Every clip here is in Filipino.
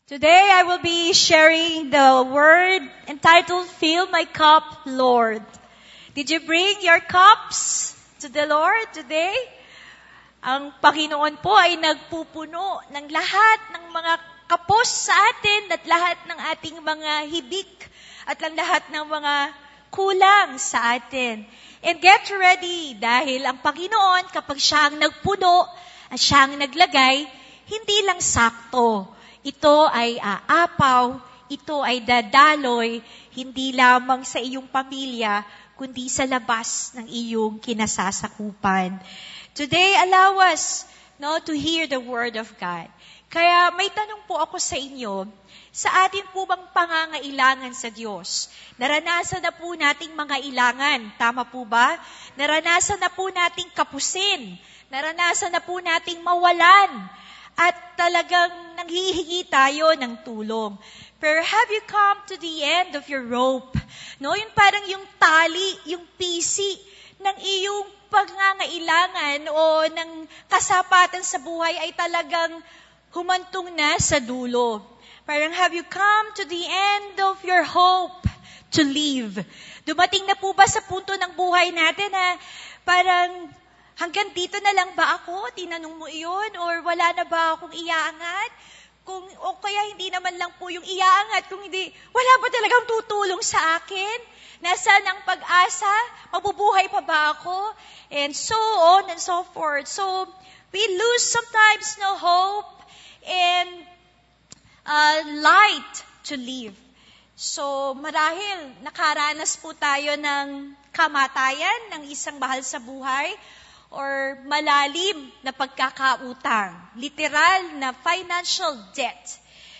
Today I will be sharing the word entitled, Fill My Cup, Lord. Did you bring your cups to the Lord today? Ang Panginoon po ay nagpupuno ng lahat ng mga kapos sa atin at lahat ng ating mga hibik at ang lahat ng mga kulang sa atin. And get ready dahil ang Panginoon kapag siya ang nagpuno at siya ang naglagay, hindi lang sakto. Ito ay aapaw, ito ay dadaloy, hindi lamang sa iyong pamilya, kundi sa labas ng iyong kinasasakupan. Today, allow us to hear the Word of God. Kaya may tanong po ako sa inyo, sa atin po bang pangangailangan sa Diyos? Naranasan na po nating mga ilangan, tama po ba? Naranasan na po nating kapusin, naranasan na po nating mawalan, at talagang nanghihingi tayo ng tulong. Pero have you come to the end of your rope? Yung parang yung tali, yung pisi ng iyong pangangailangan o ng kasapatan sa buhay ay talagang humantong na sa dulo. Parang have you come to the end of your hope to live? Dumating na po ba sa punto ng buhay natin na parang hanggang dito na lang ba ako? Tinanong mo iyon? Or wala na ba akong iaangat? O kaya hindi naman lang po yung iaangat. Kung hindi, wala ba talagang tutulong sa akin? Nasaan ang pag-asa? Mabubuhay pa ba ako? And so on and so forth. So, we lose sometimes hope and light to live. So, marahil nakaranas po tayo ng kamatayan ng isang mahal sa buhay, or malalim na pagkakautang, literal na financial debt.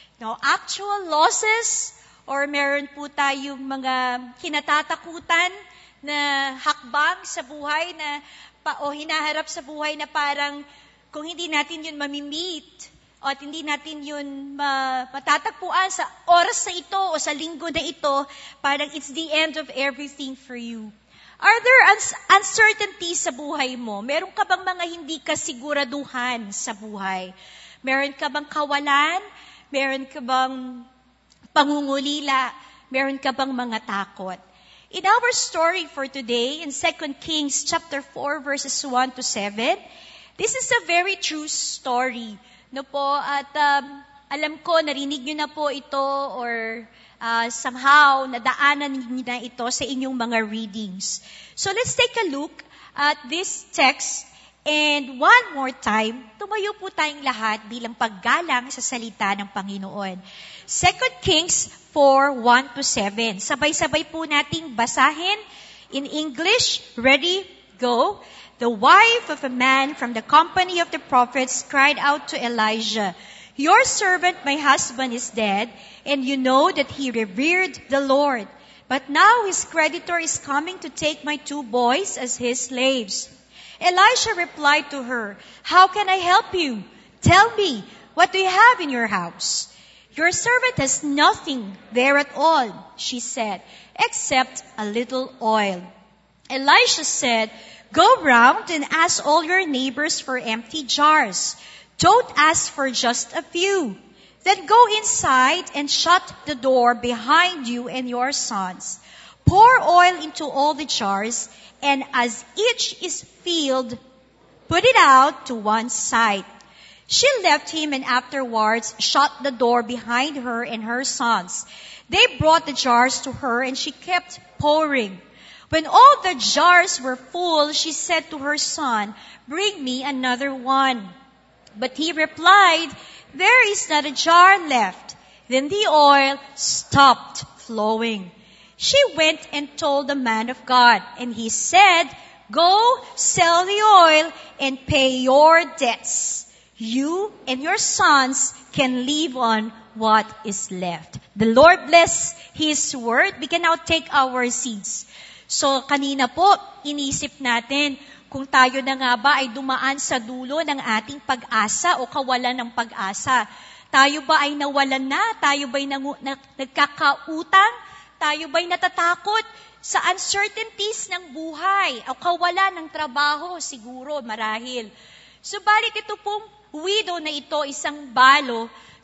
Actual losses, or meron po tayong mga kinatatakutan na hakbang sa buhay o hinaharap sa buhay na parang kung hindi natin yun mamimit o at hindi natin yun matatagpuan sa oras na ito o sa linggo na ito, parang it's the end of everything for you. Are there uncertainties sa buhay mo? Meron ka bang mga hindi kasiguraduhan sa buhay? Meron ka bang kawalan? Meron ka bang pangungulila? Meron ka bang mga takot? In our story for today, in 2 Kings chapter 4, verses 1 to 7, this is a very true story. At alam ko, narinig nyo na po ito or somehow nadaanan niyo na ito sa inyong mga readings. So let's take a look at this text, and one more time, tumayo po tayong lahat bilang paggalang sa salita ng Panginoon. 2 Kings 4, 1 to 7. Sabay-sabay po nating basahin in English. Ready? Go. The wife of a man from the company of the prophets cried out to Elijah, "Your servant, my husband, is dead, and you know that he revered the Lord. But now his creditor is coming to take my 2 boys as his slaves." Elisha replied to her, "How can I help you? Tell me, what do you have in your house?" "Your servant has nothing there at all," she said, "except a little oil." Elisha said, "Go round and ask all your neighbors for empty jars. Don't ask for just a few. Then go inside and shut the door behind you and your sons. Pour oil into all the jars, and as each is filled, put it out to one side." She left him and afterwards shut the door behind her and her sons. They brought the jars to her and she kept pouring. When all the jars were full, she said to her son, "Bring me another one." But he replied, "There is not a jar left." Then the oil stopped flowing. She went and told the man of God, and he said, "Go sell the oil and pay your debts. You and your sons can live on what is left." The Lord bless His word. We can now take our seats. So kanina po, inisip natin, kung tayo na nga ba ay dumaan sa dulo ng ating pag-asa o kawalan ng pag-asa. Tayo ba ay nawalan na? Tayo ba ay nagkakautang? Tayo ba ay natatakot sa uncertainties ng buhay o kawalan ng trabaho? Siguro, marahil. Subalit ito pong widow na ito, isang balo,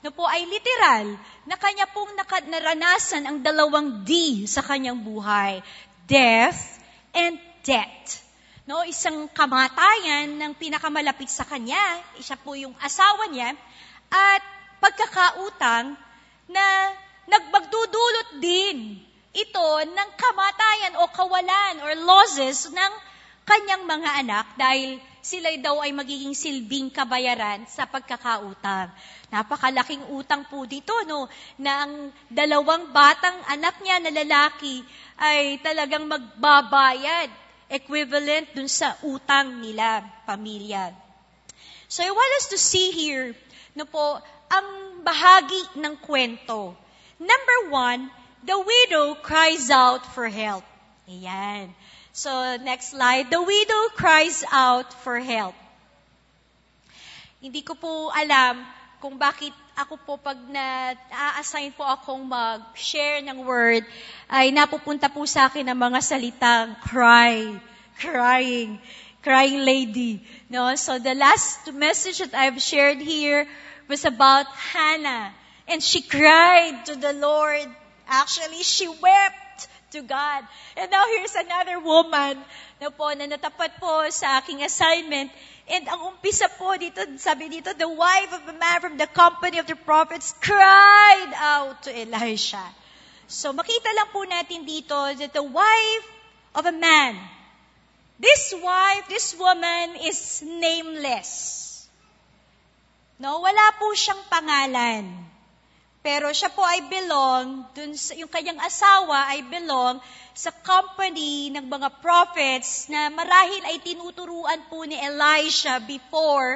ay literal na kanya pong naranasan ang 2 D sa kanyang buhay. Death and debt. Isang kamatayan ng pinakamalapit sa kanya, siya po yung asawa niya, at pagkakautang na magdudulot din ito ng kamatayan o kawalan or losses ng kanyang mga anak dahil sila daw ay magiging silbing kabayaran sa pagkakautang. Napakalaking utang po dito, na ang 2 batang anak niya na lalaki ay talagang magbabayad, equivalent dun sa utang nila, pamilya. So I want us to see here, ang bahagi ng kwento. Number 1, the widow cries out for help. Ayan. So, next slide. The widow cries out for help. Hindi ko po alam kung bakit ako po pag na-assign po akong mag-share ng word, ay napupunta po sa akin ang mga salitang crying lady. So, the last message that I've shared here was about Hannah. And she cried to the Lord. Actually, she wept to God. And now here's another woman na natapat po sa aking assignment. And ang umpisa po dito, sabi dito, the wife of a man from the company of the prophets cried out to Elisha. So makita lang po natin dito that the wife of a man, this woman is nameless. Wala po siyang pangalan. Pero siya po ay yung kanyang asawa ay belong sa company ng mga prophets na marahil ay tinuturuan po ni Elisha before,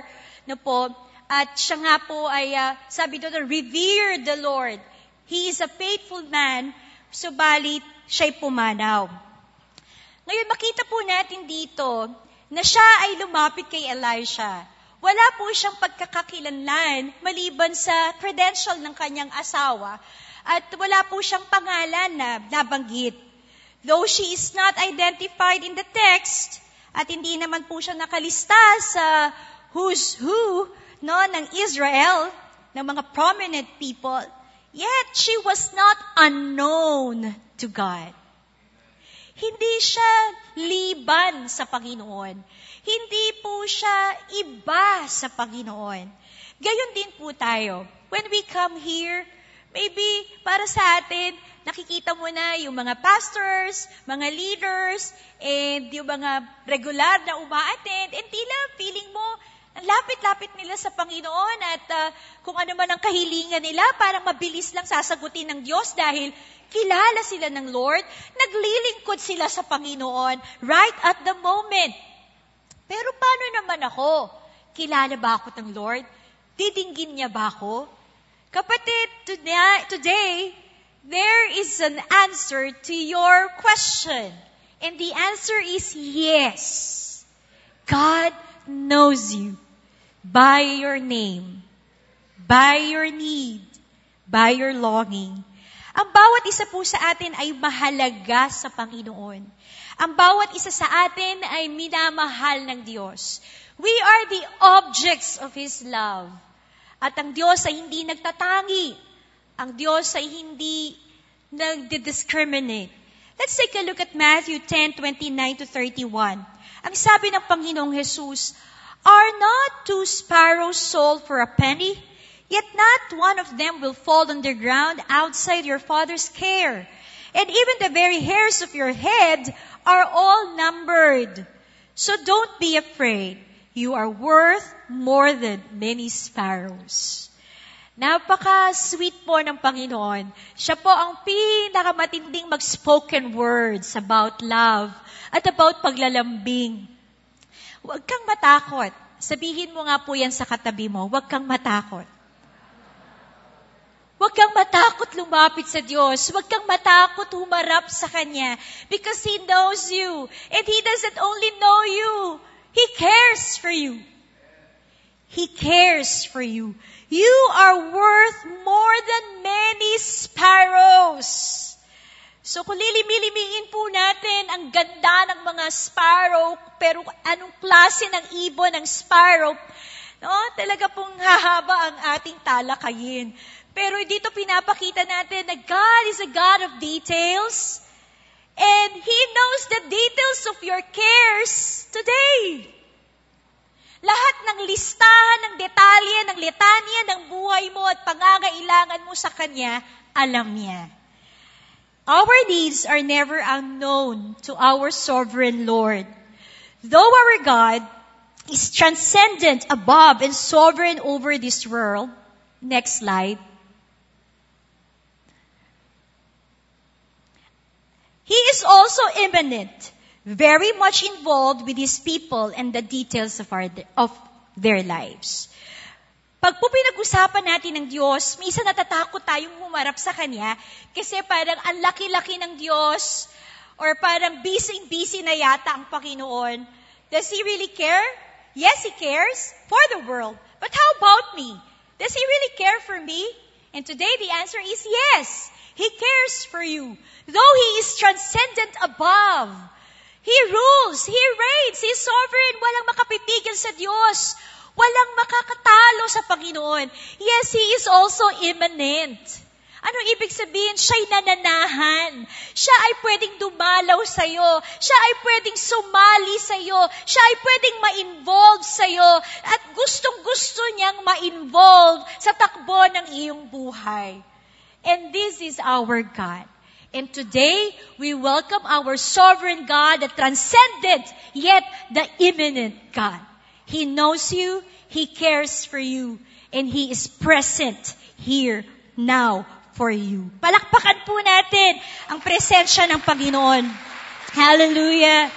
at siya nga po ay, sabi doon, revere the Lord. He is a faithful man, subalit siya'y pumanaw. Ngayon, makita po natin dito na siya ay lumapit kay Elisha. Wala po siyang pagkakakilanlan maliban sa credential ng kanyang asawa at wala po siyang pangalan na nabanggit. Though she is not identified in the text at hindi naman po siya nakalista sa who's who ng Israel, ng mga prominent people, yet she was not unknown to God. Hindi siya liban sa Panginoon. Hindi po siya iba sa Panginoon. Gayon din po tayo. When we come here, maybe para sa atin, nakikita mo na yung mga pastors, mga leaders, and yung mga regular na uma-attend, and tila feeling mo, ang lapit-lapit nila sa Panginoon at kung ano man ang kahilingan nila, parang mabilis lang sasagutin ng Diyos dahil kilala sila ng Lord, naglilingkod sila sa Panginoon right at the moment. Pero paano naman ako? Kilala ba ako ng Lord? Didinggin niya ba ako? Kapatid, today, there is an answer to your question. And the answer is yes. God knows you by your name, by your need, by your longing. Ang bawat isa po sa atin ay mahalaga sa Panginoon. Ang bawat isa sa atin ay minamahal ng Diyos. We are the objects of His love. At ang Diyos ay hindi nagtatangi. Ang Diyos ay hindi nagdi-discriminate. Let's take a look at Matthew 10:29-31. Ang sabi ng Panginoong Jesus, "Are not 2 sparrows sold for a penny? Yet not one of them will fall on the ground outside your Father's care. And even the very hairs of your head are all numbered. So don't be afraid. You are worth more than many sparrows." Napaka-sweet po ng Panginoon. Siya po ang pinakamatinding mag-spoken words about love at about paglalambing. Huwag kang matakot. Sabihin mo nga po yan sa katabi mo, huwag kang matakot. Huwag kang matakot lumapit sa Diyos. Huwag kang matakot humarap sa Kanya. Because He knows you. And He doesn't only know you. He cares for you. He cares for you. You are worth more than many sparrows. So kung lilimilimiin po natin ang ganda ng mga sparrow, pero anong klase ng ibon ng sparrow, No? Talaga pong hahaba ang ating talakayin. Pero dito pinapakita natin na God is a God of details. And He knows the details of your cares today. Lahat ng listahan, ng detalye, ng litanya, ng buhay mo at pangangailangan mo sa Kanya, alam niya. Our needs are never unknown to our sovereign Lord. Though our God is transcendent, above, and sovereign over this world. Next slide. He is also immanent, very much involved with His people and the details of their lives. Pag po pinag-usapan natin ng Diyos, minsan natatakot tayong humarap sa Kanya kasi parang ang laki-laki ng Diyos or parang busy-busy na yata ang Panginoon. Does He really care? Yes, He cares for the world. But how about me? Does He really care for me? And today the answer is yes. He cares for you. Though He is transcendent above. He rules. He reigns. He is sovereign. Walang makapipigil sa Diyos. Walang makakatalo sa Panginoon. Yes, He is also immanent. Ano ibig sabihin? Siya'y nananahan. Siya ay pwedeng dumalaw sa'yo. Siya ay pwedeng sumali sa'yo. Siya ay pwedeng ma-involve sa'yo. At gustong-gusto niyang ma-involve sa takbo ng iyong buhay. And this is our God. And today, we welcome our sovereign God, the transcendent, yet the immanent God. He knows you, He cares for you, and He is present here now for you. Palakpakan po natin ang presensya ng Panginoon. Hallelujah.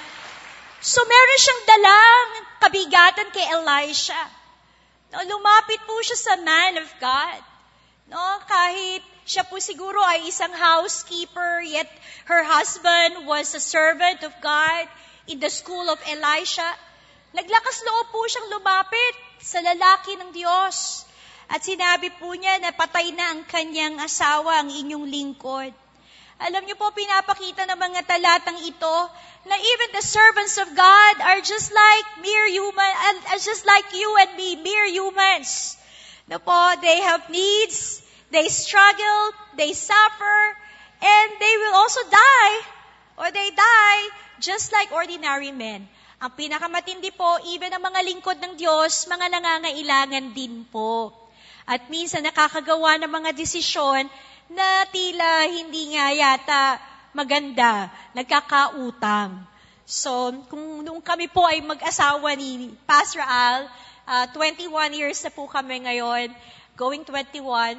So meron siyang dalang kabigatan kay Elisha. No, lumapit po siya sa man of God. No, kahit siya po siguro ay isang housekeeper, yet her husband was a servant of God in the school of Elisha. Naglakas loob po siyang lumapit sa lalaki ng Diyos. At sinabi po niya na patay na ang kanyang asawa, ang inyong lingkod. Alam niyo po, pinapakita ng mga talatang ito na even the servants of God are just like mere human, just like you and me, mere humans. No po, they have needs, they struggle, they suffer, and they will also die, or they die just like ordinary men. Ang pinakamatindi po, even ang mga lingkod ng Diyos, mga nangangailangan din po. At minsan nakakagawa ng mga desisyon na tila hindi nga yata maganda, nagkakautang. So, kung nung kami po ay mag-asawa ni Pastor Al, 21 years na po kami ngayon, going 21,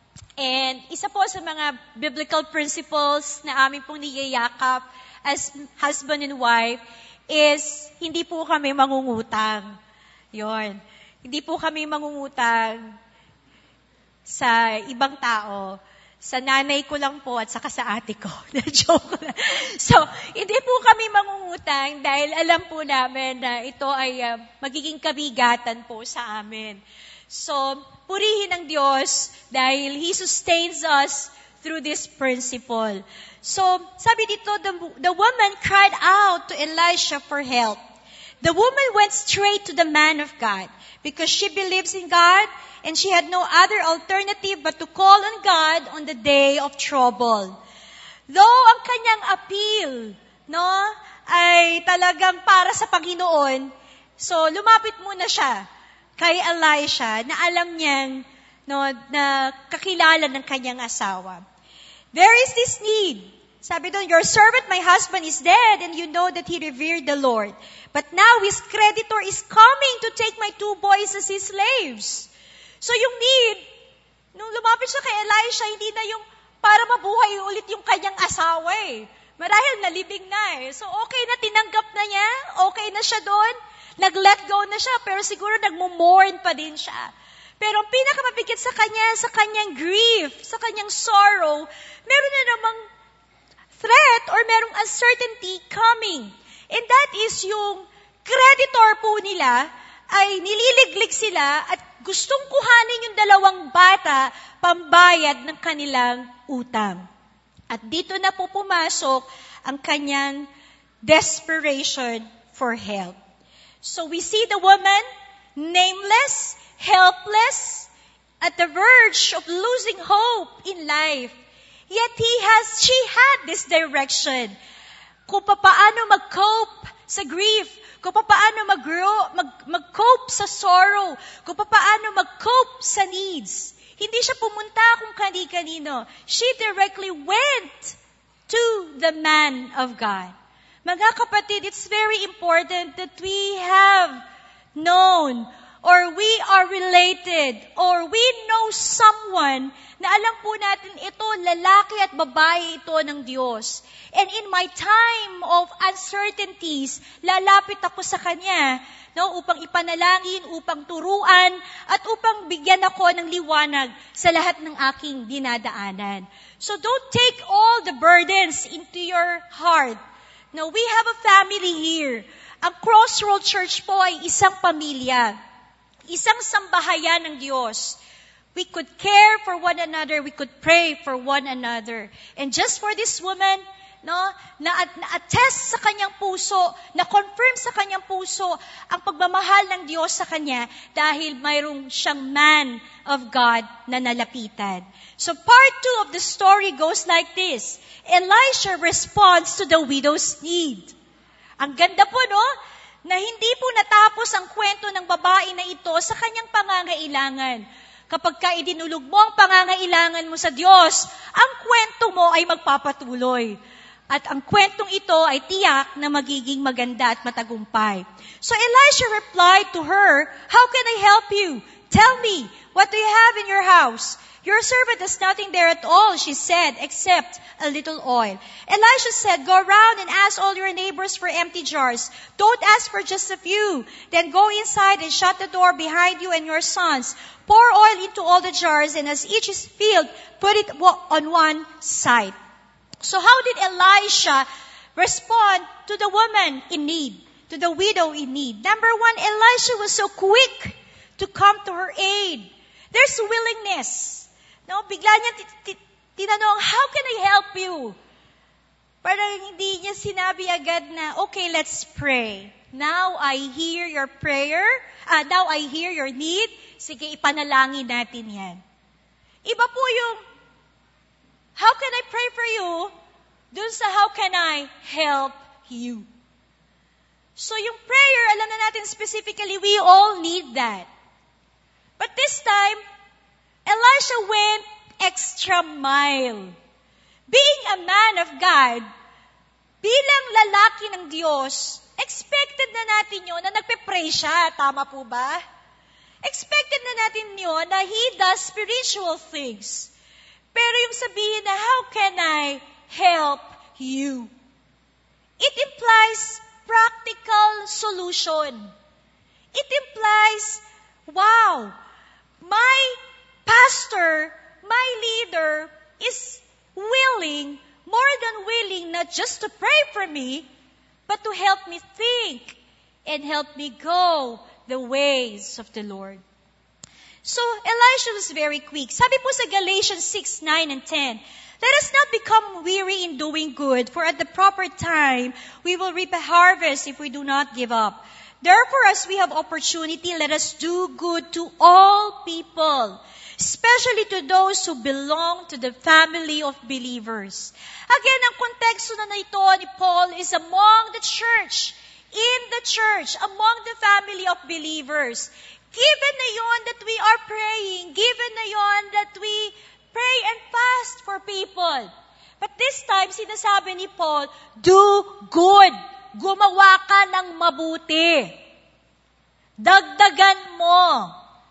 and isa po sa mga biblical principles na amin pong niyayakap as husband and wife is hindi po kami mangungutang. Yon. Hindi po kami mangungutang sa ibang tao. Sa nanay ko lang po at saka sa ate ko. Joke lang. So, hindi po kami mangungutang dahil alam po namin na ito ay magiging kabigatan po sa amin. So, purihin ang Diyos dahil He sustains us through this principle. So, sabi dito, the woman cried out to Elisha for help. The woman went straight to the man of God because she believes in God and she had no other alternative but to call on God on the day of trouble. Though ang kanyang appeal, no, ay talagang para sa Panginoon, so lumapit muna siya kay Elisha na alam niyang no, na kakilala ng kanyang asawa. There is this need. Sabi doon, your servant, my husband, is dead, and you know that he revered the Lord. But now his creditor is coming to take my 2 boys as his slaves. So yung need, nung lumapit siya kay Elisha, hindi na yung para mabuhay ulit yung kanyang asawa eh. Marahil nalibing na eh. So okay na, tinanggap na niya, okay na siya doon, nag-let go na siya, pero siguro nagmo-mourn pa din siya. Pero ang pinakamabigat sa kanya, sa kanyang grief, sa kanyang sorrow, meron na namang threat or merong uncertainty coming. And that is yung creditor po nila ay nililiglig sila at gustong kuhanin yung 2 bata pambayad ng kanilang utang. At dito na po pumasok ang kanyang desperation for help. So we see the woman nameless, helpless, at the verge of losing hope in life. Yet she had this direction. Kung paano mag-cope sa grief, kung paano mag-cope sa sorrow, kung paano mag-cope sa needs. Hindi siya pumunta kung kani-kanino. She directly went to the man of God. Mga kapatid, it's very important that we have known or we are related or we know someone na alam po natin ito, lalaki at babae ito ng Diyos. And in my time of uncertainties, lalapit ako sa Kanya, upang ipanalangin, upang turuan, at upang bigyan ako ng liwanag sa lahat ng aking dinadaanan. So don't take all the burdens into your heart. Now, we have a family here. Ang Crossroad Church po ay isang pamilya, isang sambahayan ng Diyos. We could care for one another. We could pray for one another. And just for this woman, na-attest sa kanyang puso, na-confirm sa kanyang puso ang pagmamahal ng Diyos sa kanya dahil mayroong siyang man of God na nalapitan. So part 2 of the story goes like this. Elisha responds to the widow's need. Ang ganda po, na hindi po natapos ang kwento ng babae na ito sa kanyang pangangailangan. Kapag ka idinulog mo ang pangangailangan mo sa Diyos, ang kwento mo ay magpapatuloy. At ang kwentong ito ay tiyak na magiging maganda at matagumpay. So Elisha replied to her, "How can I help you? Tell me, what do you have in your house?" "Your servant has nothing there at all," she said, "except a little oil." Elisha said, "Go around and ask all your neighbors for empty jars. Don't ask for just a few. Then go inside and shut the door behind you and your sons. Pour oil into all the jars, and as each is filled, put it on one side." So how did Elisha respond to the woman in need, to the widow in need? Number 1, Elisha was so quick to come to her aid. There's willingness. Bigla niya tinanong, "How can I help you?" Parang hindi niya sinabi agad na, "Okay, let's pray. Now I hear your prayer. Now I hear your need. Sige, ipanalangin natin yan." Iba po yung, "How can I pray for you?" dun sa, "How can I help you?" So yung prayer, alam na natin specifically, we all need that. But this time, Elisha went extra mile. Being a man of God, bilang lalaki ng Diyos, expected na natin yun na nagpe-pray siya. Tama po ba? Expected na natin yun na he does spiritual things. Pero yung sabihin na, "How can I help you?" It implies practical solution. It implies, wow, my pastor, my leader is willing, more than willing, not just to pray for me, but to help me think and help me go the ways of the Lord. So, Elisha was very quick. Sabi po sa Galatians 6:9 and 10, "Let us not become weary in doing good, for at the proper time we will reap a harvest if we do not give up. Therefore, as we have opportunity, let us do good to all people, especially to those who belong to the family of believers." Again, ang konteksto na ito ni Paul is among the church, in the church, among the family of believers. Given na yon that we are praying, given na yon that we pray and fast for people. But this time, sinasabi ni Paul, do good. Gumawa ka ng mabuti. Dagdagan mo.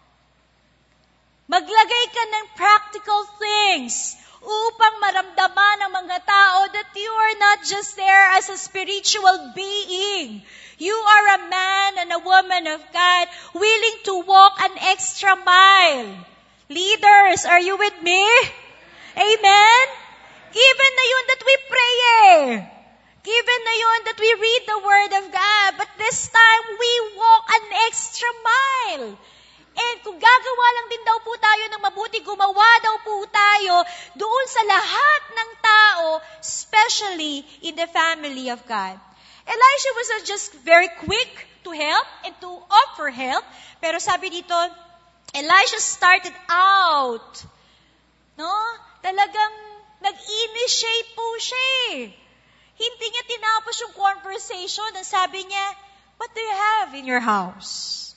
Maglagay ka ng practical things upang maramdaman ng mga tao that you are not just there as a spiritual being. You are a man and a woman of God willing to walk an extra mile. Leaders, are you with me? Amen? Given na yun that we pray Given na yun that we read the Word of God. But this time, we walk an extra mile. And kung gagawa lang din daw po tayo ng mabuti, gumawa daw po tayo doon sa lahat ng tao, especially in the family of God. Elisha was just very quick to help and to offer help. Pero sabi dito, Elisha started out. No? Talagang nag-initiate po siya eh. Hindi niya tinapos yung conversation. Ang sabi niya, what do you have in your house?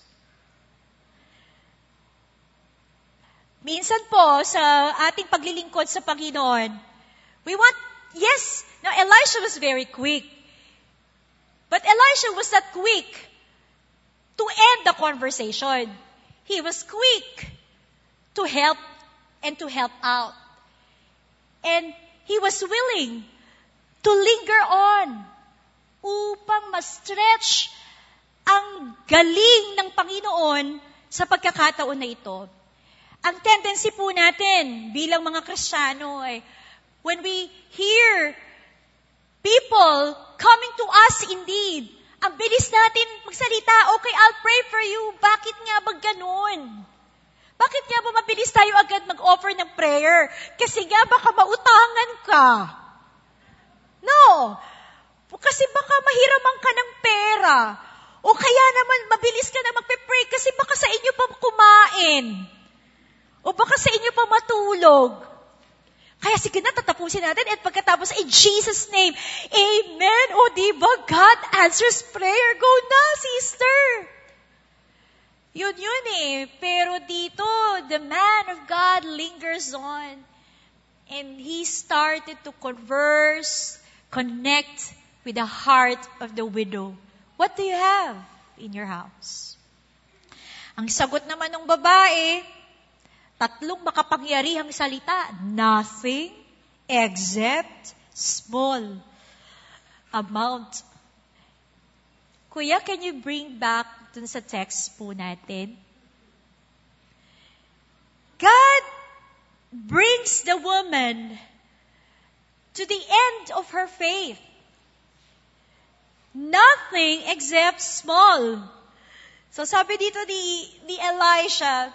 Minsan po, sa ating paglilingkod sa Panginoon, now Elisha was very quick. But Elisha was not quick to end the conversation. He was quick to help and to help out. And he was willing to linger on upang ma-stretch ang galing ng Panginoon sa pagkakataon na ito. Ang tendency po natin bilang mga Kristiyano ay when we hear people coming to us indeed, ang bilis natin magsalita, okay, I'll pray for you. Bakit nga ba ganun? Bakit nga ba mabilis tayo agad mag-offer ng prayer? Kasi nga baka mautangan ka. No. Kasi baka mahiraman ka ng pera. O kaya naman mabilis ka na magpe-pray kasi baka sa inyo pa kumain. O baka sa inyo pa matulog. Kaya sige na, tatapusin natin. At pagkatapos, in Jesus' name, Amen. O diba, God answers prayer. Go na, sister. Yun eh. Pero dito, the man of God lingers on. And he started to converse, connect with the heart of the widow. What do you have in your house? Ang sagot naman ng babae, 3 makapangyarihang salita. Nothing except small amount. Kuya, can you bring back dun sa text po natin? God brings the woman to the end of her faith. Nothing except small. So sabi dito ni Elisha,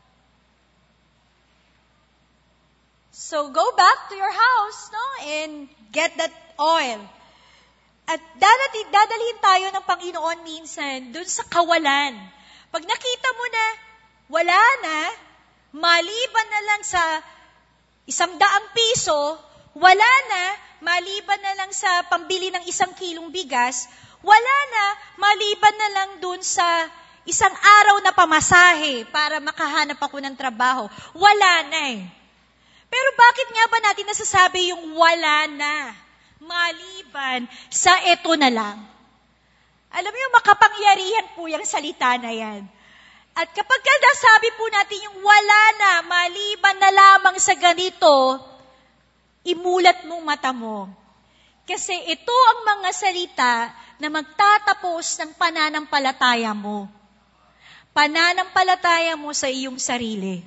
so go back to your house, no, and get that oil. At dadalhin tayo ng Panginoon minsan dun sa kawalan. Pag nakita mo na wala na, maliban na lang sa 100 piso, wala na, maliban na lang sa pambili ng 1 kilong bigas, wala na, maliban na lang dun sa 1 araw na pamasahe para makahanap ako ng trabaho. Wala na eh. Pero bakit nga ba natin nasasabi yung wala na? Maliban sa eto na lang. Alam mo yung makapangyarihan po yung salita na yan. At kapag nasabi po natin yung wala na, maliban na lamang sa ganito, imulat mong mata mo. Kasi ito ang mga salita na magtatapos ng pananampalataya mo. Pananampalataya mo sa iyong sarili.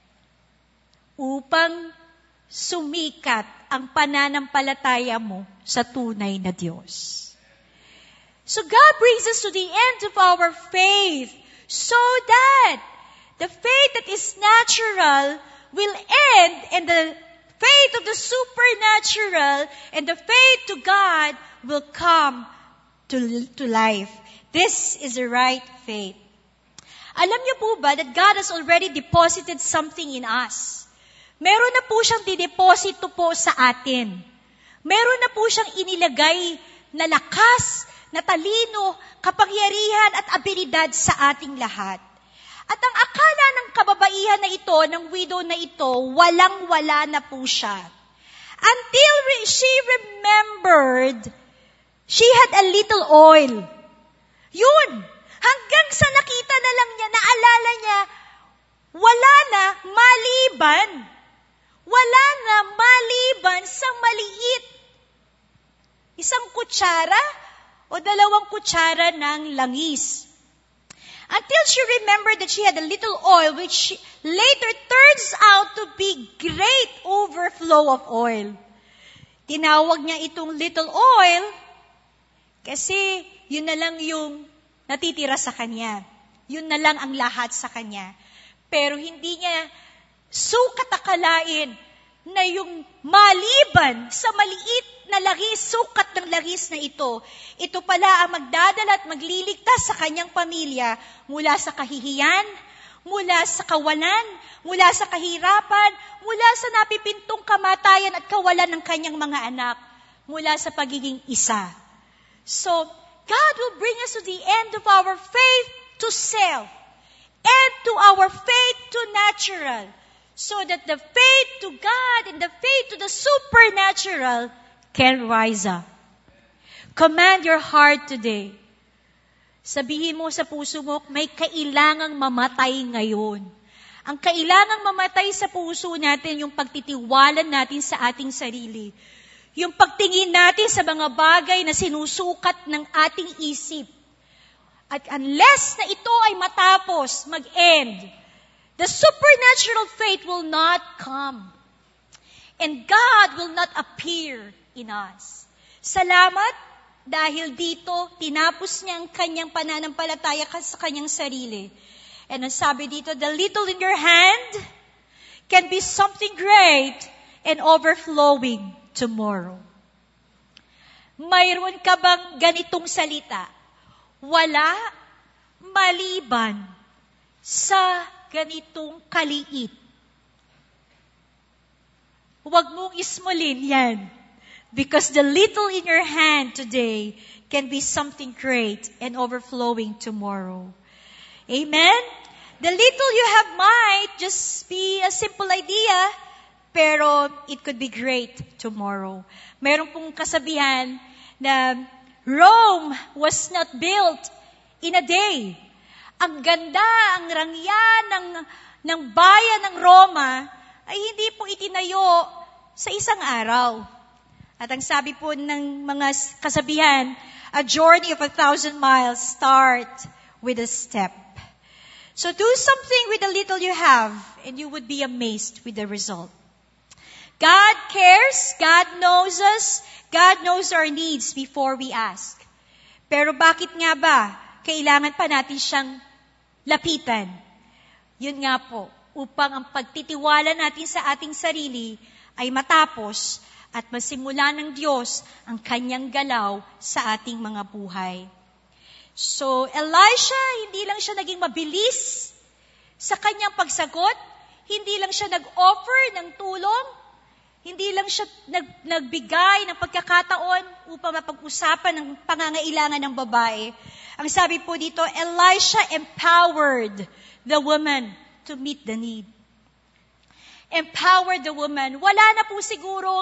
Upang sumikat ang pananampalataya mo sa tunay na Diyos. So God brings us to the end of our faith so that the faith that is natural will end and the faith of the supernatural and the faith to God will come to life. This is the right faith. Alam niyo po ba that God has already deposited something in us? Meron na po siyang dideposito po sa atin. Meron na po siyang inilagay na lakas, na talino, kapangyarihan at abilidad sa ating lahat. At ang akala ng kababaihan na ito, ng widow na ito, walang-wala na po siya. Until she remembered, she had a little oil. Yun! Hanggang sa nakita na lang niya, naalala niya, wala na maliban sa maliit. 1 kutsara o 2 kutsara ng langis. Until she remembered that she had a little oil, which later turns out to be great overflow of oil. Tinawag niya itong little oil kasi yun na lang yung natitira sa kanya. Yun na lang ang lahat sa kanya. Pero hindi niya sukat akalain na yung maliban sa maliit na langis, sukat ng langis na ito pala ang magdadala at magliligtas sa kanyang pamilya mula sa kahihiyan, mula sa kawalan, mula sa kahirapan, mula sa napipintong kamatayan at kawalan ng kanyang mga anak, mula sa pagiging isa. So, God will bring us to the end of our faith to self and to our faith to natural, so that the faith to God and the faith to the supernatural can rise up. Command your heart today. Sabihin mo sa puso mo, may kailangang mamatay ngayon. Ang kailangang mamatay sa puso natin, yung pagtitiwala natin sa ating sarili. Yung pagtingin natin sa mga bagay na sinusukat ng ating isip. At unless na ito ay matapos, mag-end, the supernatural faith will not come. And God will not appear in us. Salamat dahil dito, tinapos niya ang kanyang pananampalataya sa kanyang sarili. And ang sabi dito, the little in your hand can be something great and overflowing tomorrow. Mayroon ka bang ganitong salita? Wala maliban sa ganitong kaliit. Huwag mong ismulin yan. Because the little in your hand today can be something great and overflowing tomorrow. Amen? The little you have might just be a simple idea, pero it could be great tomorrow. Mayroon pong kasabihan na Rome was not built in a day. Ang ganda, ang rangya ng bayan ng Roma ay hindi po itinayo sa isang araw. At ang sabi po ng mga kasabihan, a journey of 1,000 miles start with a step. So do something with the little you have, and you would be amazed with the result. God cares, God knows us, God knows our needs before we ask. Pero bakit nga ba kailangan pa natin siyang lapitan? Yun nga po, upang ang pagtitiwala natin sa ating sarili ay matapos at masimula ng Diyos ang kanyang galaw sa ating mga buhay. So, Elisha, hindi lang siya naging mabilis sa kanyang pagsagot, hindi lang siya nag-offer ng tulong, hindi lang siya nagbigay ng pagkakataon upang mapag-usapan ng pangangailangan ng babae. Ang sabi po dito, Elisha empowered the woman to meet the need. Empowered the woman. Wala na po siguro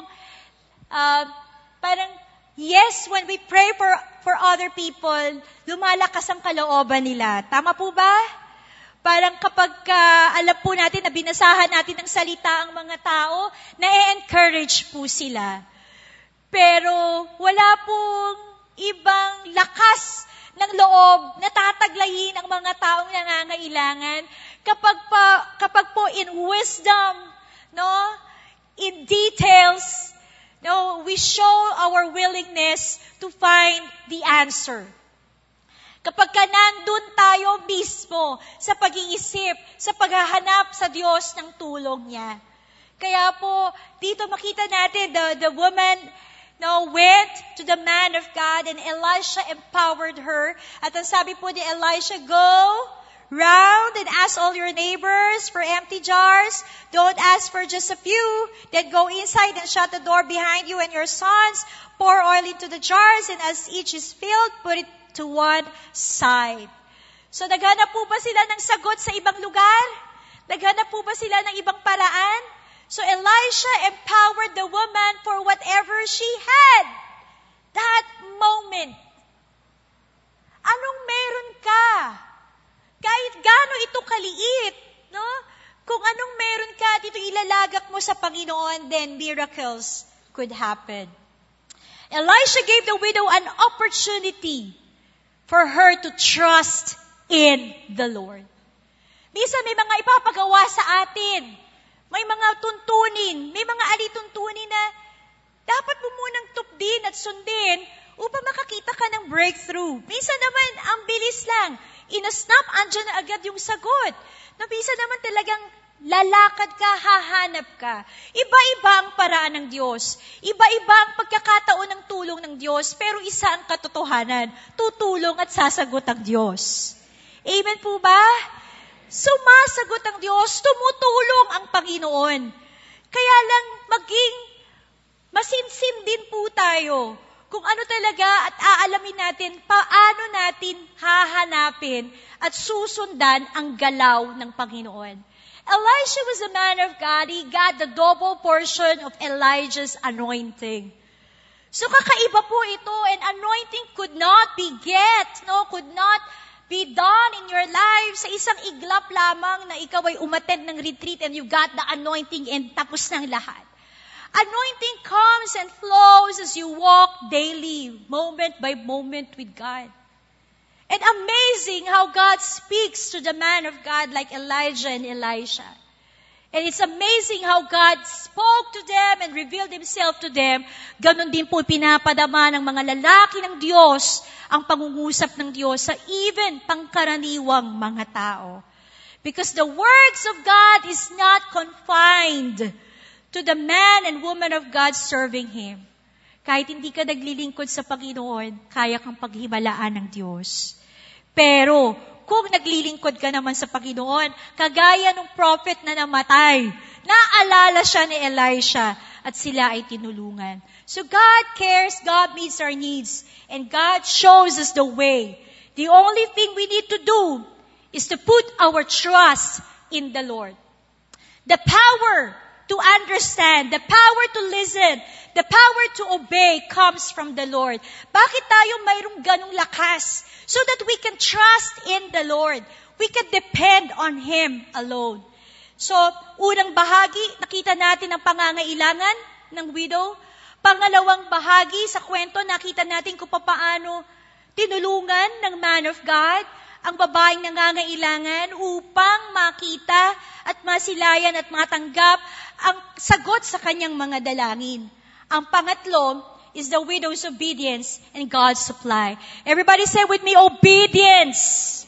parang, yes, when we pray for other people, lumalakas ang kalooban nila. Tama po ba? Parang kapag alam po natin na binasahan natin ng salita ang mga tao, na-encourage po sila. Pero wala pong ibang lakas ng loob na tataglayin ang mga taong nangangailangan kapag po in wisdom, no, in details, no, we show our willingness to find the answer. Kapag nandun tayo mismo sa pag-iisip, sa paghahanap sa Diyos ng tulong niya. Kaya po, dito makita natin, the woman went to the man of God and Elisha empowered her. At ang sabi po ni Elisha, go round and ask all your neighbors for empty jars. Don't ask for just a few. Then go inside and shut the door behind you and your sons. Pour oil into the jars, and as each is filled, put it to one side. So naghanap po ba sila ng sagot sa ibang lugar? Naghanap po ba sila ng ibang paraan? So Elisha empowered the woman for whatever she had that moment. Anong meron ka? Kahit gaano ito kaliit, no? Kung anong meron ka, dito ilalagak mo sa Panginoon, then miracles could happen. Elisha gave the widow an opportunity for her to trust in the Lord. Minsan may mga ipapagawa sa atin. May mga tuntunin, may mga alituntunin na dapat mo munang tupdin at sundin upang makakita ka ng breakthrough. Minsan naman, ang bilis lang. In a snap, andyan na agad yung sagot. No, minsan naman talagang lalakad ka, hahanap ka. Iba-iba ang paraan ng Diyos. Iba-iba ang pagkakataon ng tulong ng Diyos, pero isa ang katotohanan, tutulong at sasagot ang Diyos. Amen po ba? Sumasagot ang Diyos, tumutulong ang Panginoon. Kaya lang maging masinsin din po tayo kung ano talaga at aalamin natin paano natin hahanapin at susundan ang galaw ng Panginoon. Elisha was a man of God. He got the double portion of Elijah's anointing. So kakaiba po ito, and anointing could not be done in your life sa isang iglap lamang na ikaw ay umattend ng retreat and you got the anointing and tapos ng lahat. Anointing comes and flows as you walk daily, moment by moment with God. And amazing how God speaks to the man of God like Elijah and Elisha. And it's amazing how God spoke to them and revealed Himself to them. Ganon din po pinapadama ng mga lalaki ng Diyos ang pangungusap ng Diyos sa even pangkaraniwang mga tao. Because the words of God is not confined to the man and woman of God serving Him. Kahit hindi ka naglilingkod sa Panginoon, kaya kang paghimalaan ng Diyos. Pero, kung naglilingkod ka naman sa Panginoon, kagaya ng prophet na namatay, naalala siya ni Elisha at sila ay tinulungan. So God cares, God meets our needs, and God shows us the way. The only thing we need to do is to put our trust in the Lord. The power to understand, the power to listen, the power to obey comes from the Lord. Bakit tayo mayroong ganong lakas? So that we can trust in the Lord. We can depend on Him alone. So, unang bahagi, nakita natin ang pangangailangan ng widow. Pangalawang bahagi, sa kwento, nakita natin kung paano tinulungan ng man of God ang babaeng nangangailangan upang makita at masilayan at matanggap ang sagot sa kanyang mga dalangin. Ang pangatlo is the widow's obedience and God's supply. Everybody say with me, obedience.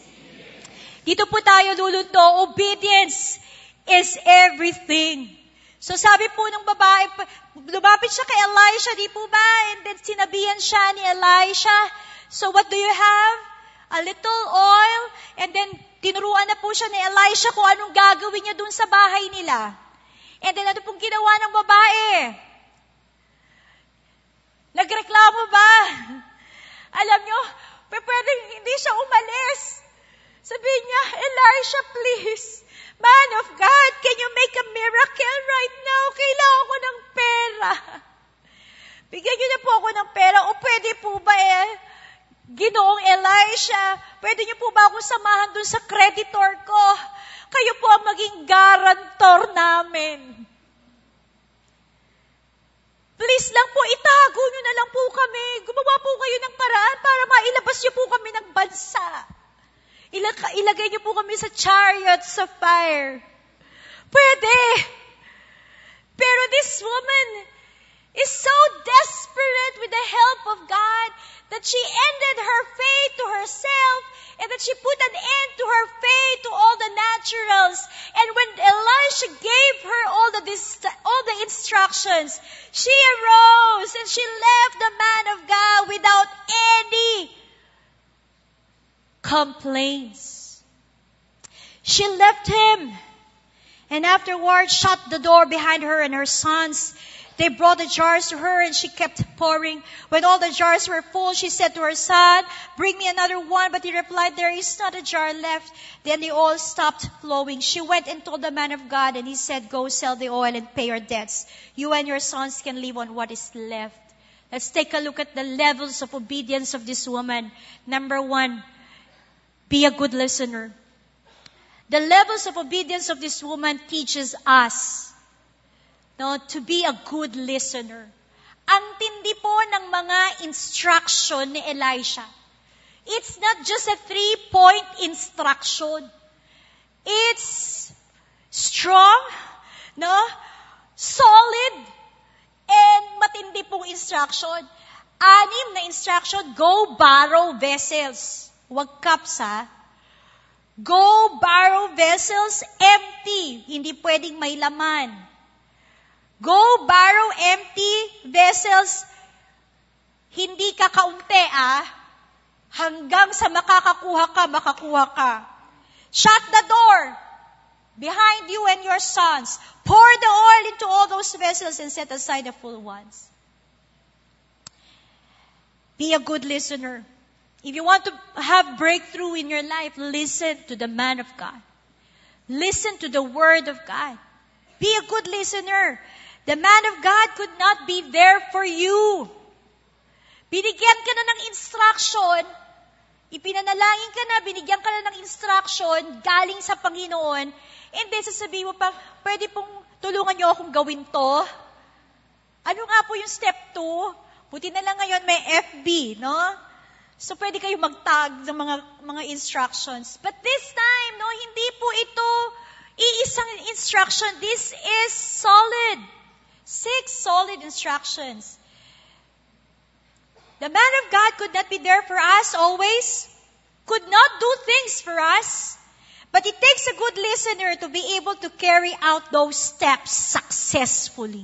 Dito po tayo luluto. Obedience is everything. So sabi po ng babae, lumapit siya kay Elisha, di po ba? And then sinabihan siya ni Elisha, so what do you have? A little oil. And then tinuruan na po siya ni Elisha kung anong gagawin niya dun sa bahay nila. And then ano pong ginawa ng babae? Nagreklamo ba? Alam nyo, pwedeng hindi siya umalis. Sabihin niya, Elisha, please, man of God, can you make a miracle right now? Kailangan ko ng pera. Bigyan niyo na po ako ng pera. O pwede po ba Ginoong Elisha, pwede niyo po ba akong samahan dun sa creditor ko? Kayo po ang maging guarantor namin. Please lang po, itago niyo na lang po kami. Gumawa po kayo ng paraan para mailabas niyo po kami ng bansa. Ilagay niyo po kami sa chariots of fire. Pwede. Pero this woman is so desperate with the help of God that she ended her faith to herself and that she put an end to her faith to all the naturals. And when Elisha gave her all the instructions, she arose and she left the man of God without any complaints. She left him and afterwards shut the door behind her and her sons. They brought the jars to her and she kept pouring. When all the jars were full, she said to her son, bring me another one. But he replied, there is not a jar left. Then the oil stopped flowing. She went and told the man of God and he said, go sell the oil and pay your debts. You and your sons can live on what is left. Let's take a look at the levels of obedience of this woman. Number 1, be a good listener. The levels of obedience of this woman teaches us to be a good listener. Ang tindi po ng mga instruction ni Elisha. It's not just a 3-point instruction. It's strong, solid, and matindi pong instruction. 6 na instruction, go borrow vessels. Huwag cups, ha? Go borrow vessels empty. Hindi pwedeng may laman. Go borrow empty vessels. Hindi ka kaunti, Hanggang sa makakuha ka. Shut the door behind you and your sons. Pour the oil into all those vessels and set aside the full ones. Be a good listener. If you want to have breakthrough in your life, listen to the man of God. Listen to the word of God. Be a good listener. The man of God could not be there for you. Binigyan ka na ng instruction, ipinanalangin ka na, binigyan ka na ng instruction galing sa Panginoon, and then sasabihin mo pa, pwede pong tulungan niyo akong gawin to? Ano nga po yung step 2? Buti na lang ngayon may FB, no? So pwede kayo mag-tag ng mga instructions. But this time, hindi po ito iisang instruction. This is solid. 6 solid instructions. The man of God could not be there for us always, could not do things for us, but it takes a good listener to be able to carry out those steps successfully.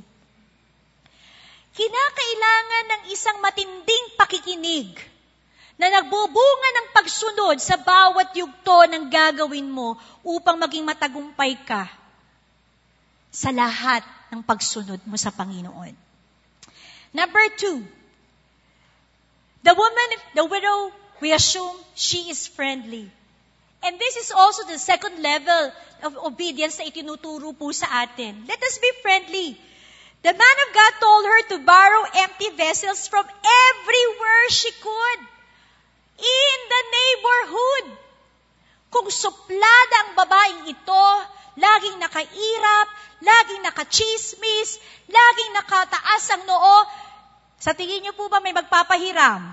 Kinakailangan ng isang matinding pakikinig na nagbubunga ng pagsunod sa bawat yugto ng gagawin mo upang maging matagumpay ka sa lahat ng pagsunod mo sa Panginoon. Number 2, the widow, we assume she is friendly. And this is also the second level of obedience na itinuturo po sa atin. Let us be friendly. The man of God told her to borrow empty vessels from everywhere she could. In the neighborhood. Kung suplada ang babaeng ito, laging nakairap, laging nakachismis, laging nakataas ang noo, sa tingin niyo po ba may magpapahiram?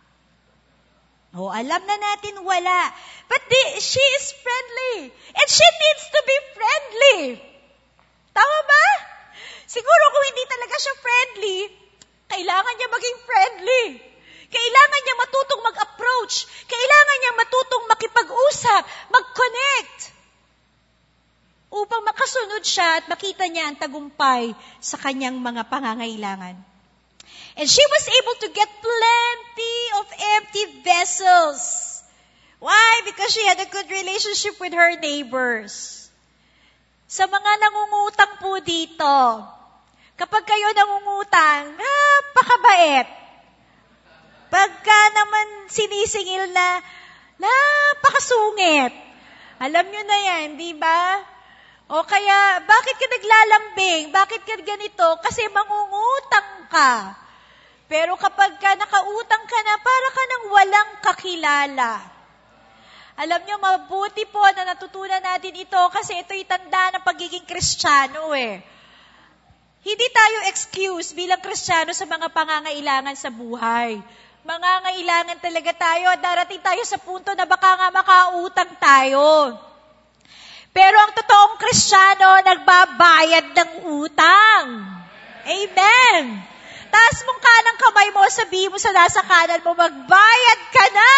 Alam na natin wala. But she is friendly. And she needs to be friendly. Tama ba? Siguro kung hindi talaga siya friendly, kailangan niya maging friendly. Kailangan niya matutong mag-approach. Kailangan niya matutong makipag-usap, mag-connect. Upang makasunod siya at makita niya ang tagumpay sa kanyang mga pangangailangan. And she was able to get plenty of empty vessels. Why? Because she had a good relationship with her neighbors. Sa mga nangungutang po dito, kapag kayo nangungutang, napakabait. Pagka naman sinisingil na, napakasungit. Alam nyo na yan, di ba? O kaya, bakit ka naglalambing? Bakit ka ganito? Kasi mangungutang ka. Pero kapag ka nakautang ka na, para ka nang walang kakilala. Alam nyo, mabuti po na natutunan natin ito kasi ito'y tanda ng pagiging Kristiyano Hindi tayo excuse bilang Kristiyano sa mga pangangailangan sa buhay. Mangangailangan talaga tayo at darating tayo sa punto na baka nga makautang tayo. Pero ang totoong Kristiyano, nagbabayad ng utang. Amen! Taas mong kanang kamay mo, sabihin mo sa nasa kanan mo, magbayad ka na!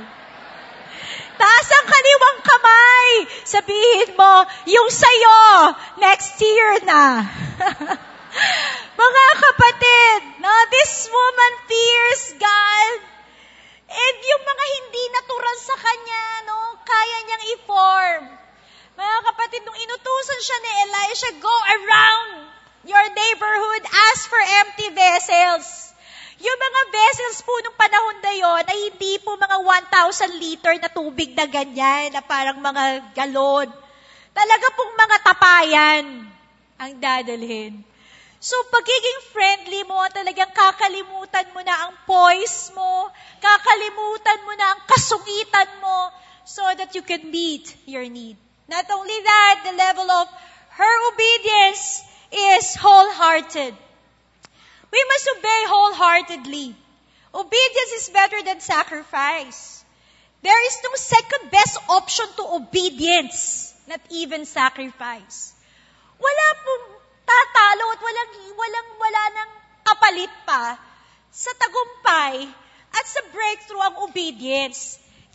Taas ang kaliwang kamay, sabihin mo, yung sayo, next year na. Mga kapatid, this woman fears God. And yung mga hindi natural sa kanya, kaya niyang i-form. Mga kapatid, nung inutusan siya ni Elisha, go around your neighborhood, ask for empty vessels. Yung mga vessels po nung panahon na yun, ay hindi po mga 1,000 liter na tubig na ganyan, na parang mga galon. Talaga pong mga tapayan ang dadalhin. So, pagiging friendly mo, talagang kakalimutan mo na ang poise mo, kakalimutan mo na ang kasungitan mo, so that you can meet your need. Not only that, the level of her obedience is wholehearted. We must obey wholeheartedly. Obedience is better than sacrifice. There is no second best option to obedience, not even sacrifice. Wala pong tatalo at wala nang kapalit pa sa tagumpay at sa breakthrough ang obedience.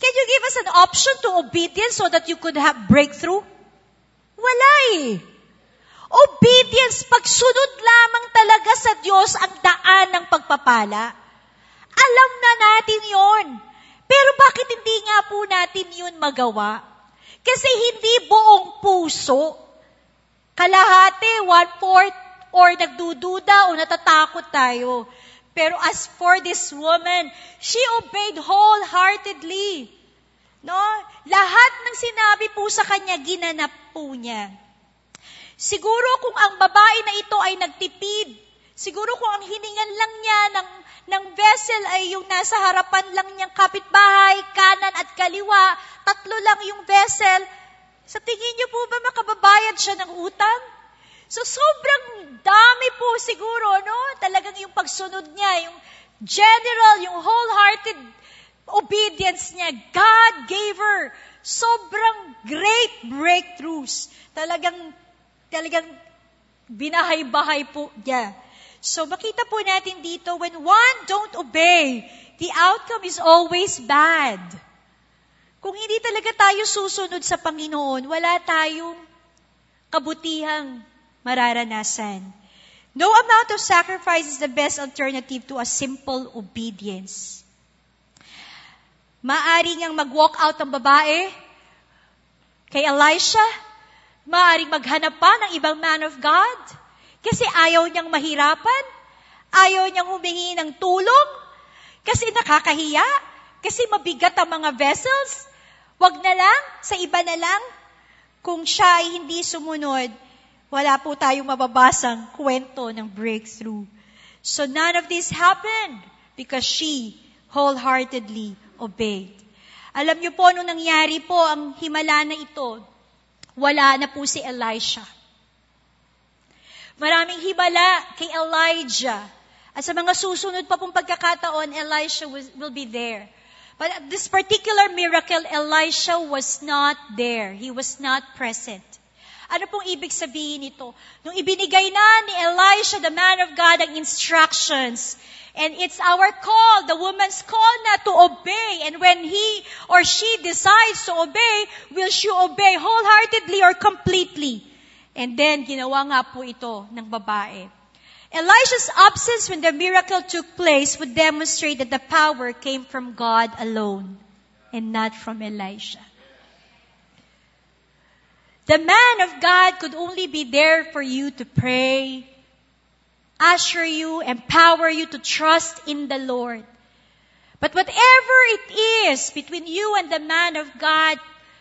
Can you give us an option to obedience so that you could have breakthrough? Wala eh. Obedience, pagsunod lamang talaga sa Diyos ang daan ng pagpapala. Alam na natin yon. Pero bakit hindi nga po natin yun magawa? Kasi hindi buong puso. Kalahati, 1/4, or nagdududa o natatakot tayo. Pero as for this woman, she obeyed wholeheartedly. No? Lahat ng sinabi po sa kanya, ginanap po niya. Siguro kung ang babae na ito ay nagtipid, siguro kung ang hiningan lang niya ng vessel ay yung nasa harapan lang niyang kapitbahay, kanan at kaliwa, 3 lang yung vessel, sa tingin niyo po ba makababayad siya ng utang? So sobrang dami po siguro, no? Talagang yung pagsunod niya, yung general, yung wholehearted obedience niya, God gave her sobrang great breakthroughs. Talagang binahay-bahay po niya. So makita po natin dito, when one don't obey, the outcome is always bad. Kung hindi talaga tayo susunod sa Panginoon, wala tayong kabutihang mararanasan. No amount of sacrifice is the best alternative to a simple obedience. Maaari niyang mag-walk out ang babae kay Elisha. Maaring maghanap pa ng ibang man of God. Kasi ayaw niyang mahirapan. Ayaw niyang humingi ng tulong. Kasi nakakahiya. Kasi mabigat ang mga vessels. Wag na lang, sa iba na lang. Kung siya ay hindi sumunod, wala po tayong mababasang kwento ng breakthrough. So none of this happened because she wholeheartedly obeyed. Alam niyo po, nung nangyari po ang himala na ito, wala na po si Elisha. Maraming himala kay Elijah. At sa mga susunod pa pong pagkakataon, Elisha will be there. But at this particular miracle, Elisha was not there. He was not present. Ano pong ibig sabihin nito? Nung ibinigay na ni Elisha, the man of God, ang instructions, and it's our call, the woman's call na to obey. And when he or she decides to obey, will she obey wholeheartedly or completely? And then, ginawa nga po ito ng babae. Elisha's absence when the miracle took place would demonstrate that the power came from God alone and not from Elisha. The man of God could only be there for you to pray, usher you, empower you to trust in the Lord. But whatever it is between you and the man of God,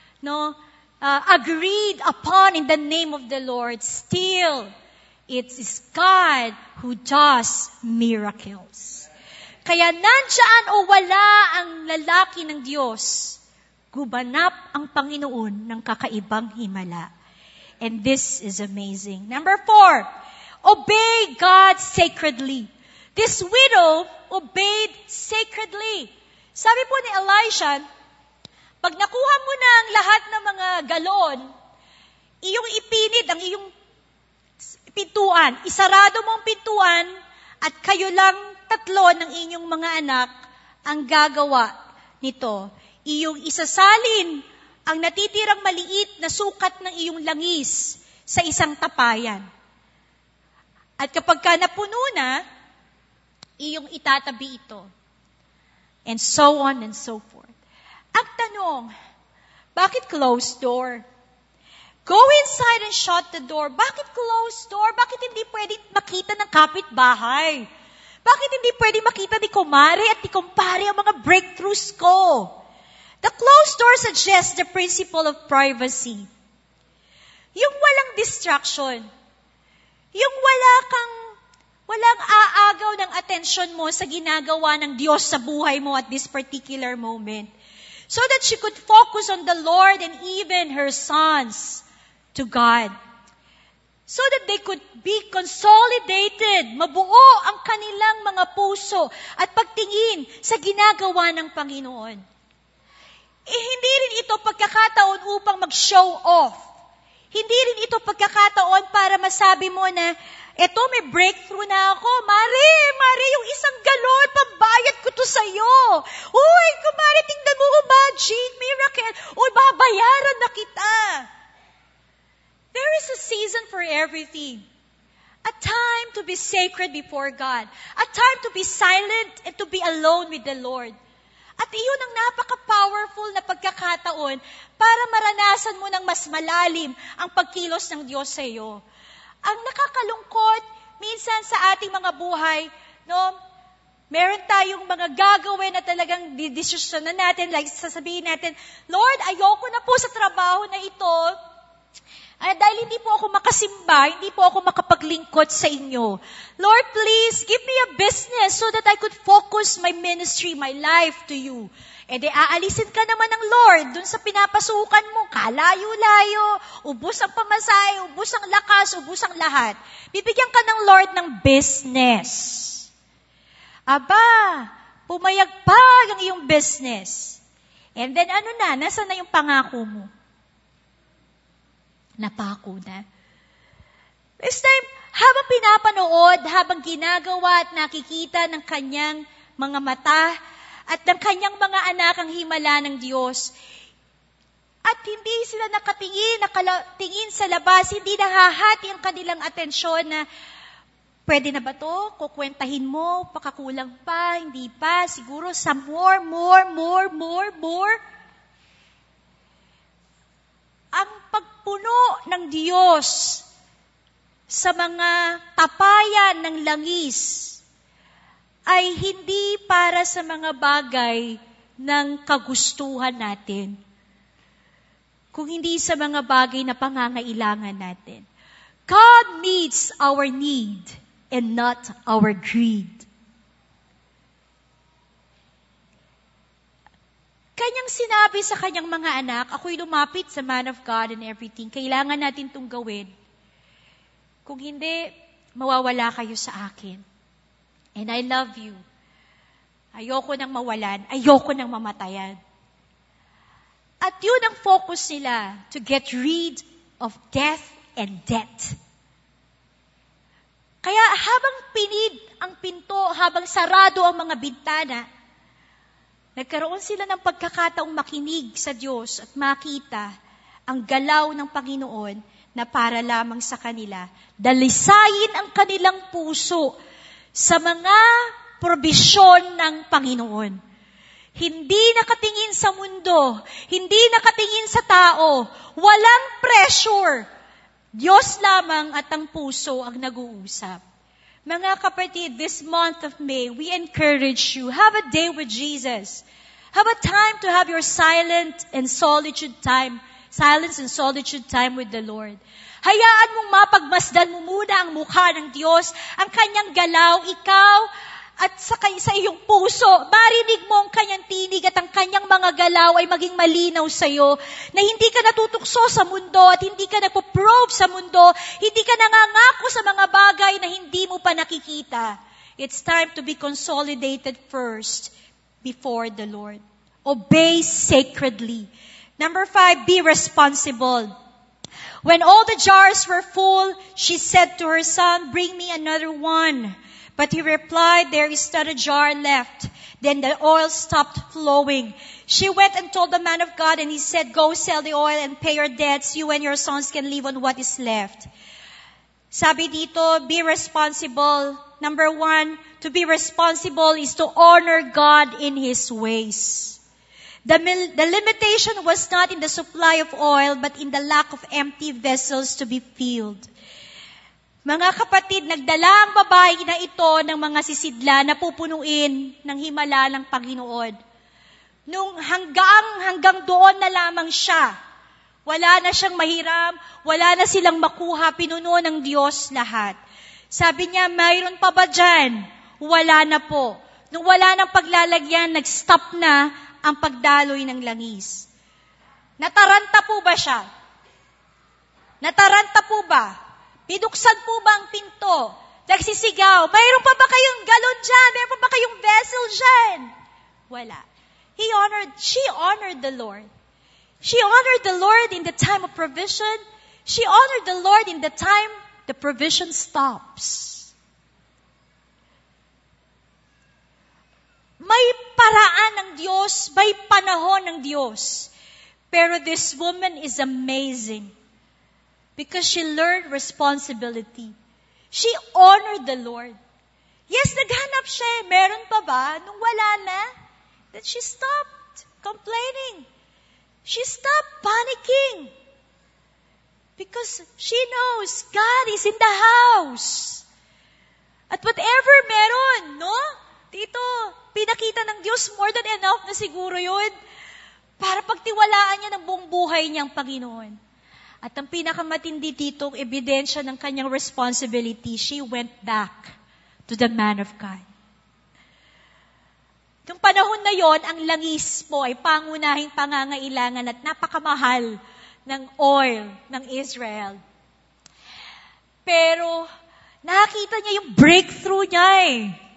agreed upon in the name of the Lord, still, it is God who does miracles. Kaya nandyan o wala ang lalaki ng Diyos, gumanap ang Panginoon ng kakaibang himala. And this is amazing. Number 4, obey God sacredly. This widow obeyed sacredly. Sabi po ni Elisha, pag nakuha mo na ang lahat ng mga galon, iyong ipinid ang iyong pintuan, isarado mo ang pintuan, at kayo lang 3 ng inyong mga anak ang gagawa nito. Iyong isasalin ang natitirang maliit na sukat ng iyong langis sa isang tapayan. At kapag ka napuno na, iyong itatabi ito. And so on and so forth. Ang tanong, bakit closed door? Go inside and shut the door. Bakit closed door? Bakit hindi pwede makita ng kapitbahay? Bakit hindi pwede makita ni kumare at ni kumpare ang mga breakthroughs ko? The closed door suggests the principle of privacy. Yung walang distraction. Yung walang aagaw ng atensyon mo sa ginagawa ng Diyos sa buhay mo at this particular moment. So that she could focus on the Lord and even her sons to God. So that they could be consolidated, mabuo ang kanilang mga puso at pagtingin sa ginagawa ng Panginoon. Hindi rin ito pagkakataon upang mag-show off. Hindi rin ito pagkakataon para masabi mo na, eto may breakthrough na ako. Mari, yung 1 galon, pambayad ko to sa'yo. Uy, kumari, tingnan mo, Umaji. be sacred before God. A time to be silent and to be alone with the Lord. At iyon ang napaka-powerful na pagkakataon para maranasan mo ng mas malalim ang pagkilos ng Diyos sa iyo. Ang nakakalungkot, minsan sa ating mga buhay, meron tayong mga gagawin na talagang didesisyonan natin, like sasabihin natin, Lord, ayoko na po sa trabaho na ito, dahil hindi po ako makasimba, hindi po ako makapaglingkod sa inyo. Lord, please, give me a business so that I could focus my ministry, my life to you. Aalisin ka naman ng Lord dun sa pinapasukan mo, kalayo-layo, ubos ang pamasahe, ubos ang lakas, ubos ang lahat. Bibigyan ka ng Lord ng business. Aba, pumayagpag ang iyong business. And then nasaan na yung pangako mo? Napako na. This time, habang pinapanood, habang ginagawa at nakikita ng kanyang mga mata at ng kanyang mga anak ang himala ng Diyos, at hindi sila nakatingin sa labas, hindi nahahati ang kanilang atensyon na pwede na ba to? Kukwentahin mo, pakakulang pa, hindi pa, siguro sa more. Ang pagpuno ng Diyos sa mga tapayan ng langis ay hindi para sa mga bagay ng kagustuhan natin, kung hindi sa mga bagay na pangangailangan natin. God meets our need and not our greed. Kanyang sinabi sa kanyang mga anak, ako'y lumapit sa man of God and everything. Kailangan natin itong gawin. Kung hindi, mawawala kayo sa akin. And I love you. Ayoko nang mawalan. Ayoko nang mamatayan. At yun ang focus nila, to get rid of death and debt. Kaya habang pinid ang pinto, habang sarado ang mga bintana, nagkaroon sila ng pagkakataong makinig sa Diyos at makita ang galaw ng Panginoon na para lamang sa kanila. Dalisayin ang kanilang puso sa mga probisyon ng Panginoon. Hindi nakatingin sa mundo, hindi nakatingin sa tao, walang pressure. Diyos lamang at ang puso ang nag-uusap. Mga kapatid, this month of May, we encourage you, have a day with Jesus. Have a time to have your silence and solitude time with the Lord. Hayaan mong mapagmasdan mo muna ang mukha ng Diyos, ang kanyang galaw, ikaw, at sa iyong puso, marinig mo ang kanyang tinig at ang kanyang mga galaw ay maging malinaw sa iyo, na hindi ka natutukso sa mundo at hindi ka nagpo-probe sa mundo, hindi ka nangangako sa mga bagay na hindi mo pa nakikita. It's time to be consolidated first before the Lord. Obey sacredly. Number 5, be responsible. When all the jars were full, she said to her son, bring me another one. But he replied, there is not a jar left. Then the oil stopped flowing. She went and told the man of God, and he said, go sell the oil and pay your debts. You and your sons can live on what is left. Sabi dito, be responsible. Number 1, to be responsible is to honor God in His ways. The limitation was not in the supply of oil, but in the lack of empty vessels to be filled. Mga kapatid, nagdala ang babae na ito ng mga sisidla na pupunuin ng himala ng Panginoon. Nung hanggang doon na lamang siya, wala na siyang mahiram, wala na silang makuha, pinuno ng Diyos lahat. Sabi niya, mayroon pa ba dyan? Wala na po. Nung wala nang paglalagyan, nag-stop na ang pagdaloy ng langis. Nataranta po ba siya? Nataranta po ba? Pinuksan po ba ang pinto? Nagsisigaw, mayroon pa ba kayong galon dyan? Mayroon pa ba kayong vessel dyan? Wala. She honored the Lord. She honored the Lord in the time of provision. She honored the Lord in the time the provision stops. May paraan ng Diyos, may panahon ng Diyos. Pero this woman is amazing because she learned responsibility. She honored the Lord. Yes, naghanap siya. Meron pa ba? Nung wala na, that she stopped complaining. She stopped panicking. Because she knows God is in the house. At whatever meron, no? Dito, pinakita ng Diyos more than enough na siguro yun para pagtiwalaan niya ng buong buhay niyang Panginoon. At ang pinakamatindi dito, ebidensya ng kanyang responsibility, she went back to the man of God. Nung panahon na yon, ang langis po ay pangunahing pangangailangan at napakamahal ng oil ng Israel. Pero, nakita niya yung breakthrough niya eh.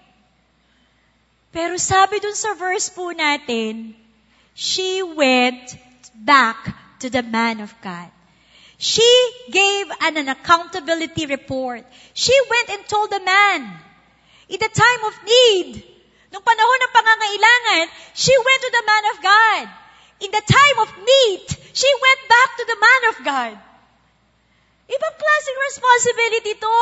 Pero sabi dun sa verse po natin, she went back to the man of God. She gave an accountability report. She went and told the man, in the time of need, nung panahon ng pangangailangan, she went to the man of God. In the time of need, she went back to the man of God. Ibang klaseng responsibility to.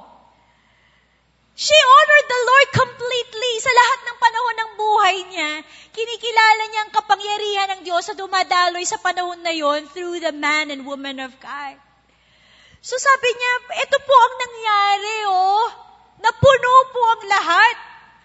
She honored the Lord completely sa lahat ng panahon ng buhay niya. Kinikilala niya ang kapangyarihan ng Diyos sa dumadaloy sa panahon na yon through the man and woman of God. So sabi niya, ito po ang nangyari, napuno po ang lahat.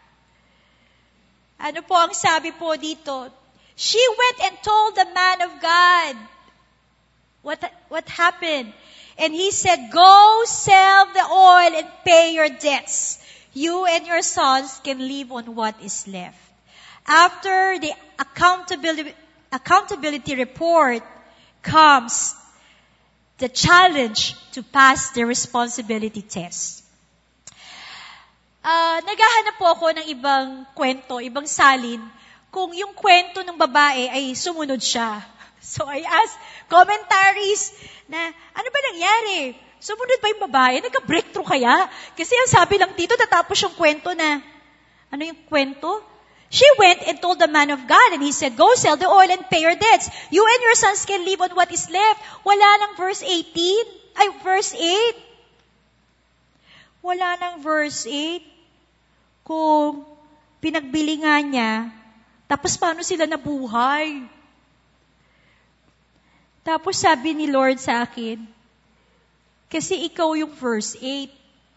Ano po ang sabi po dito? She went and told the man of God what happened. And he said, go sell the oil and pay your debts. You and your sons can live on what is left. After the accountability report comes the challenge to pass the responsibility test. Naghahanap po ako ng ibang kwento, ibang salin, kung yung kwento ng babae ay sumunod siya. So I asked commentaries na, ano ba nangyari? Sumunod ba yung babae? Nagka-breakthrough kaya? Kasi ang sabi lang dito, natapos yung kwento na, ano yung kwento? She went and told the man of God, and he said, go sell the oil and pay your debts. You and your sons can live on what is left. Wala nang verse 8. Wala nang verse 8. Kung pinagbili nga niya, tapos paano sila nabuhay? Tapos sabi ni Lord sa akin, kasi ikaw yung verse 8.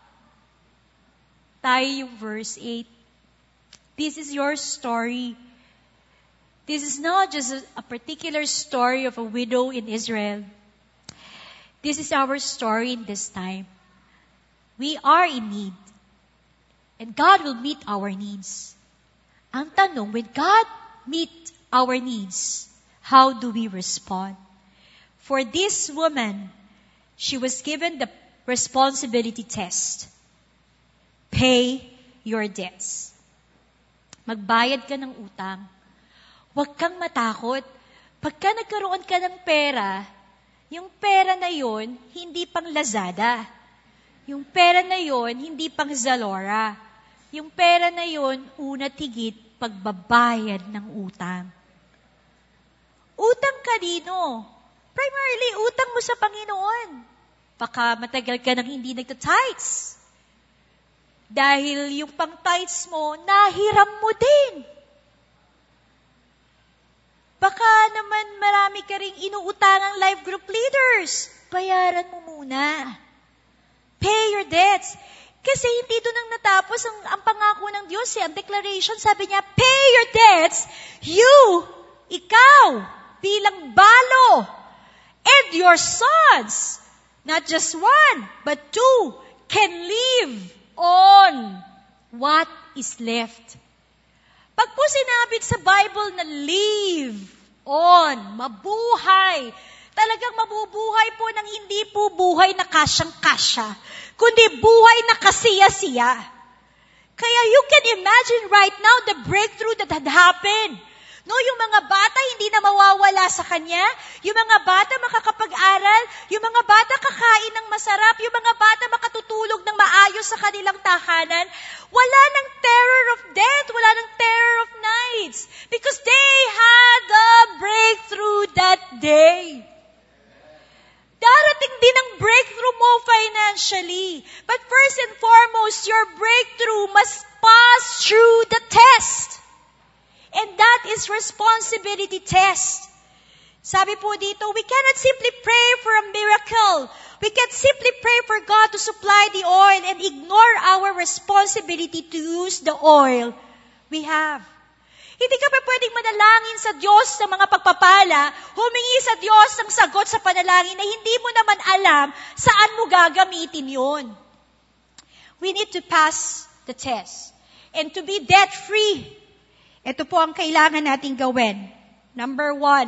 Tayo yung verse 8. This is your story. This is not just a particular story of a widow in Israel. This is our story in this time. We are in need. And God will meet our needs. Ang tanong, when God meet our needs, how do we respond? For this woman, she was given the responsibility test. Pay your debts. Magbayad ka ng utang. Huwag kang matakot. Pagka nagkaroon ka ng pera, yung pera na yon hindi pang Lazada. Yung pera na yon hindi pang Zalora. Yung pera na yon una't higit pagbabayad ng utang. Utang kanino? Primarily, utang mo sa Panginoon. Baka matagal ka nang hindi nagta-tithes. Dahil yung pang-tithes mo, nahiram mo din. Baka naman marami ka ring inuutangang life group leaders. Bayaran mo muna. Pay your debts. Kasi hindi doon ang natapos ang pangako ng Diyos. Ang declaration, sabi niya, pay your debts. Ikaw, bilang balo. And your sons, not just one, but two, can live on what is left. Pag po sinabi sa Bible na live on, mabuhay, talagang mabubuhay po ng hindi po buhay na kasyang-kasya, kundi buhay na kasiya-siya. Kaya you can imagine right now the breakthrough that had happened. No, yung mga bata hindi na mawawala sa kanya, yung mga bata makakapag-aral, yung mga bata kakain ng masarap, yung mga bata makatutulog ng maayos sa kanilang tahanan. Wala ng terror of death, wala ng terror of nights, because they had the breakthrough that day. Darating din ang breakthrough mo financially. But first and us through the test. And that is responsibility test. Sabi po dito, we cannot simply pray for a miracle. We can't simply pray for God to supply the oil and ignore our responsibility to use the oil we have. Hindi ka pa pwedeng manalangin sa Diyos ng mga pagpapala, humingi sa Diyos ng sagot sa panalangin na hindi mo naman alam saan mo gagamitin yun. We need to pass the test. And to be debt-free, ito po ang kailangan nating gawin. Number 1,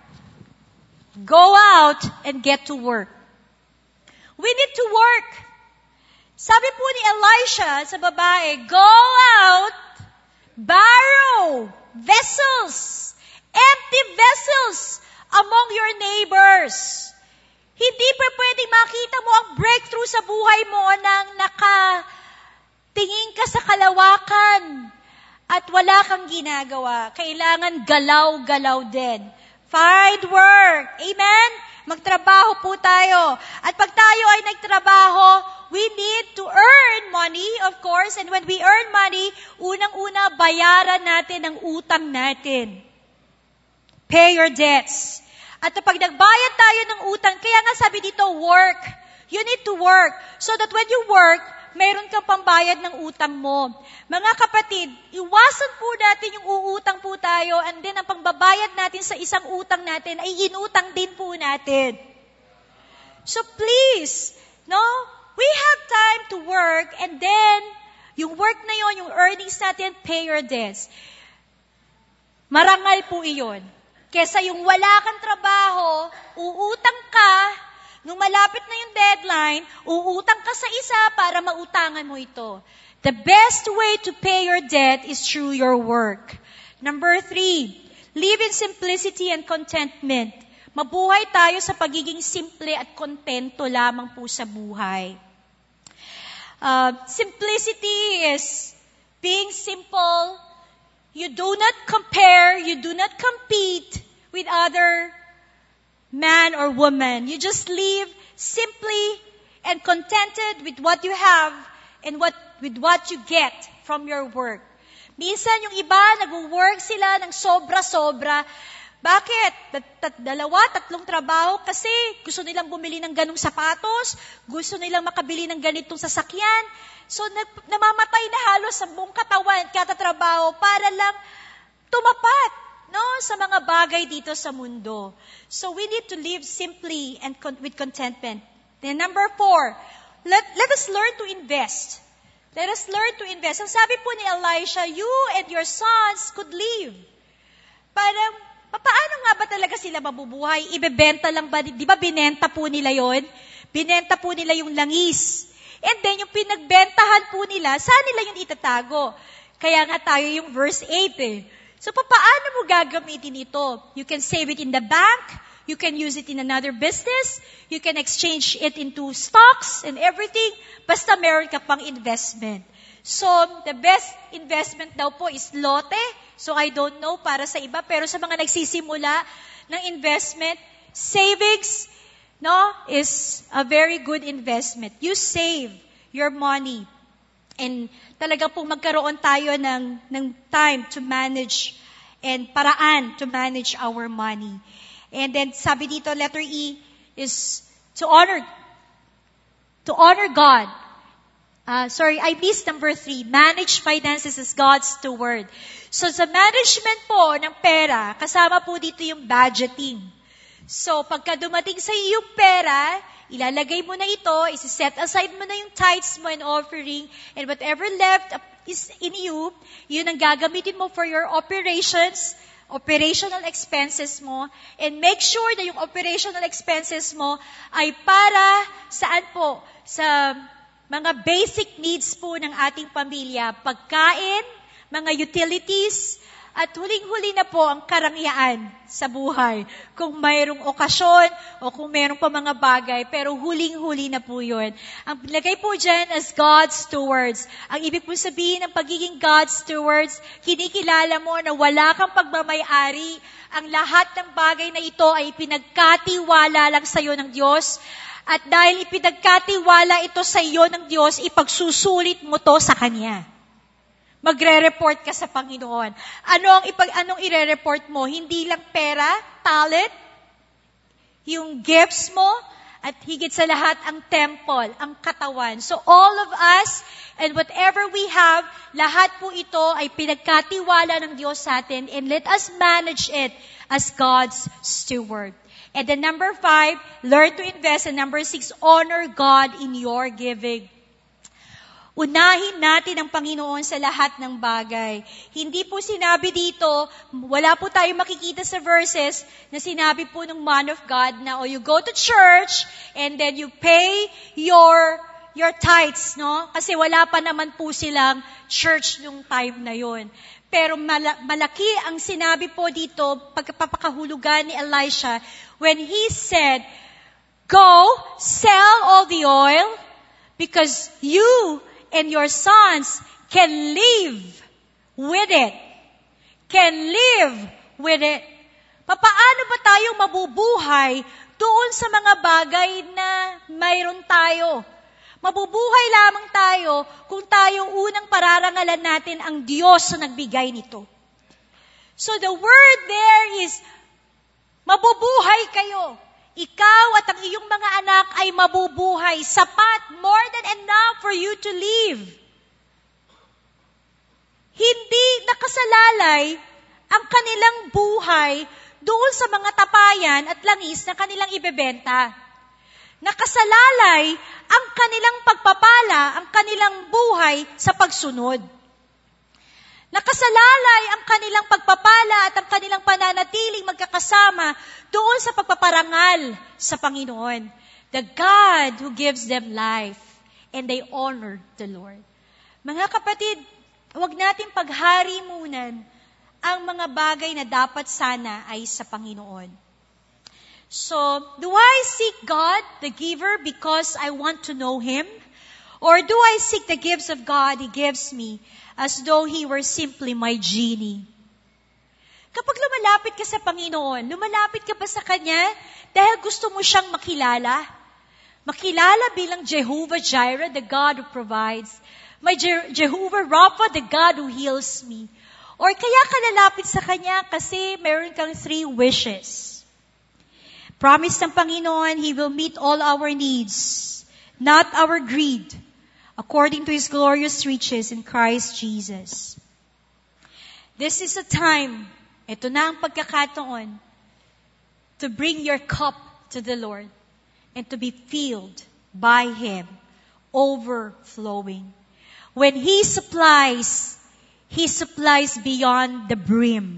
go out and get to work. We need to work. Sabi po ni Elisha sa babae, go out, borrow vessels, empty vessels among your neighbors. Hindi pa pwedeng makita mo ang breakthrough sa buhay mo nang nakatingin ka sa kalawakan at wala kang ginagawa. Kailangan galaw-galaw din. Find work. Amen? Magtrabaho po tayo. At pag tayo ay nagtrabaho, we need to earn money, of course. And when we earn money, unang-una, bayaran natin ang utang natin. Pay your debts. At pag nagbayad tayo ng utang, kaya nga sabi dito, work. You need to work. So that when you work, mayroon kang pambayad ng utang mo. Mga kapatid, iwasan po natin yung uutang po tayo and then ang pangbabayad natin sa isang utang natin ay inutang din po natin. So please, we have time to work and then yung work na yon, yung earnings natin, pay your debts. Marangal po iyon. Kesa yung wala kang trabaho, uutang ka, nung malapit na yung deadline, uutang ka sa isa para mautangan mo ito. The best way to pay your debt is through your work. Number 3, live in simplicity and contentment. Mabuhay tayo sa pagiging simple at kontento lamang po sa buhay. Simplicity is being simple. You do not compare, you do not compete with other man or woman. You just live simply and contented with what you have and with what you get from your work. Minsan yung iba, nag-work sila ng sobra-sobra. Bakit? 2, 3 trabaho kasi gusto nilang bumili ng ganong sapatos, gusto nilang makabili ng ganitong sasakyan. So, namamatay na halos sa buong katawan, katatrabaho, para lang tumapat sa mga bagay dito sa mundo. So we need to live simply and with contentment. Then number 4, let us learn to invest. Let us learn to invest. Ang sabi po ni Elisha, you and your sons could live. Parang, paano nga ba talaga sila mabubuhay? Ibebenta lang ba? Di ba binenta po nila yon? Binenta po nila yung langis. And then yung pinagbentahan po nila, saan nila yung itatago? Kaya nga tayo yung verse 8 So, paano mo gagamitin ito? You can save it in the bank. You can use it in another business. You can exchange it into stocks and everything. Basta meron ka pang investment. So, the best investment daw po is lote. So, I don't know para sa iba. Pero sa mga nagsisimula ng investment, savings, is a very good investment. You save your money. And talaga pong magkaroon tayo ng time to manage and paraan to manage our money. And then sabi dito, letter E is to honor God. I missed number 3. Manage finances as God's steward. So sa management po ng pera, kasama po dito yung budgeting. So pagka dumating sa iyo yung pera, ilalagay mo na ito, isi-set aside mo na yung tithes mo and offering, and whatever left is in you, yun ang gagamitin mo for your operational expenses mo, and make sure na yung operational expenses mo ay para saan po? Sa mga basic needs po ng ating pamilya, pagkain, mga utilities, at huling-huli na po ang karangyaan sa buhay. Kung mayroong okasyon o kung mayroong pa mga bagay, pero huling-huli na po yun. Ang lagay po dyan as God's stewards. Ang ibig po sabihin ng pagiging God's stewards, kinikilala mo na wala kang pagmamayari. Ang lahat ng bagay na ito ay pinagkatiwala lang sa iyo ng Diyos. At dahil ipinagkatiwala ito sa iyo ng Diyos, ipagsusulit mo to sa Kanya. magre-report ka sa Panginoon. Anong ire-report mo? Hindi lang pera, talent, yung gifts mo, at higit sa lahat, ang temple, ang katawan. So all of us, and whatever we have, lahat po ito ay pinagkatiwala ng Diyos sa atin, and let us manage it as God's steward. And then number 5, learn to invest. And number 6, honor God in your giving. Unahin natin ang Panginoon sa lahat ng bagay. Hindi po sinabi dito, wala po tayong makikita sa verses na sinabi po ng man of God na, you go to church and then you pay your tithes, no? Kasi wala pa naman po silang church nung time na yon. Pero malaki ang sinabi po dito, pagpapakahulugan ni Elisha, when he said, go, sell all the oil, because you and your sons can live with it. Can live with it. Paano ba tayo mabubuhay doon sa mga bagay na mayroon tayo? Mabubuhay lamang tayo kung tayo unang pararangalan natin ang Diyos na nagbigay nito. So the word there is, mabubuhay kayo. Ikaw at ang iyong mga anak ay mabubuhay. Sapat, more than enough for you to live. Hindi nakasalalay ang kanilang buhay doon sa mga tapayan at langis na kanilang ibebenta. Nakasalalay ang kanilang pagpapala, ang kanilang buhay sa pagsunod. Nakasalalay ang kanilang pagpapala at ang kanilang pananatiling magkakasama doon sa pagpaparangal sa Panginoon. The God who gives them life, and they honor the Lord. Mga kapatid, huwag natin pagharimunan ang mga bagay na dapat sana ay sa Panginoon. So, do I seek God, the giver, because I want to know Him? Or do I seek the gifts of God He gives me as though He were simply my genie? Kapag lumalapit ka sa Panginoon, lumalapit ka ba sa Kanya dahil gusto mo siyang makilala? Makilala bilang Jehovah Jireh, the God who provides. My Jehovah Rapha, the God who heals me. Or kaya ka lalapit sa Kanya kasi meron kang 3 wishes. Promise ng Panginoon, He will meet all our needs, not our greed, according to His glorious riches in Christ Jesus. This is a time, ito na ang pagkakataon, to bring your cup to the Lord and to be filled by Him, overflowing. When He supplies beyond the brim.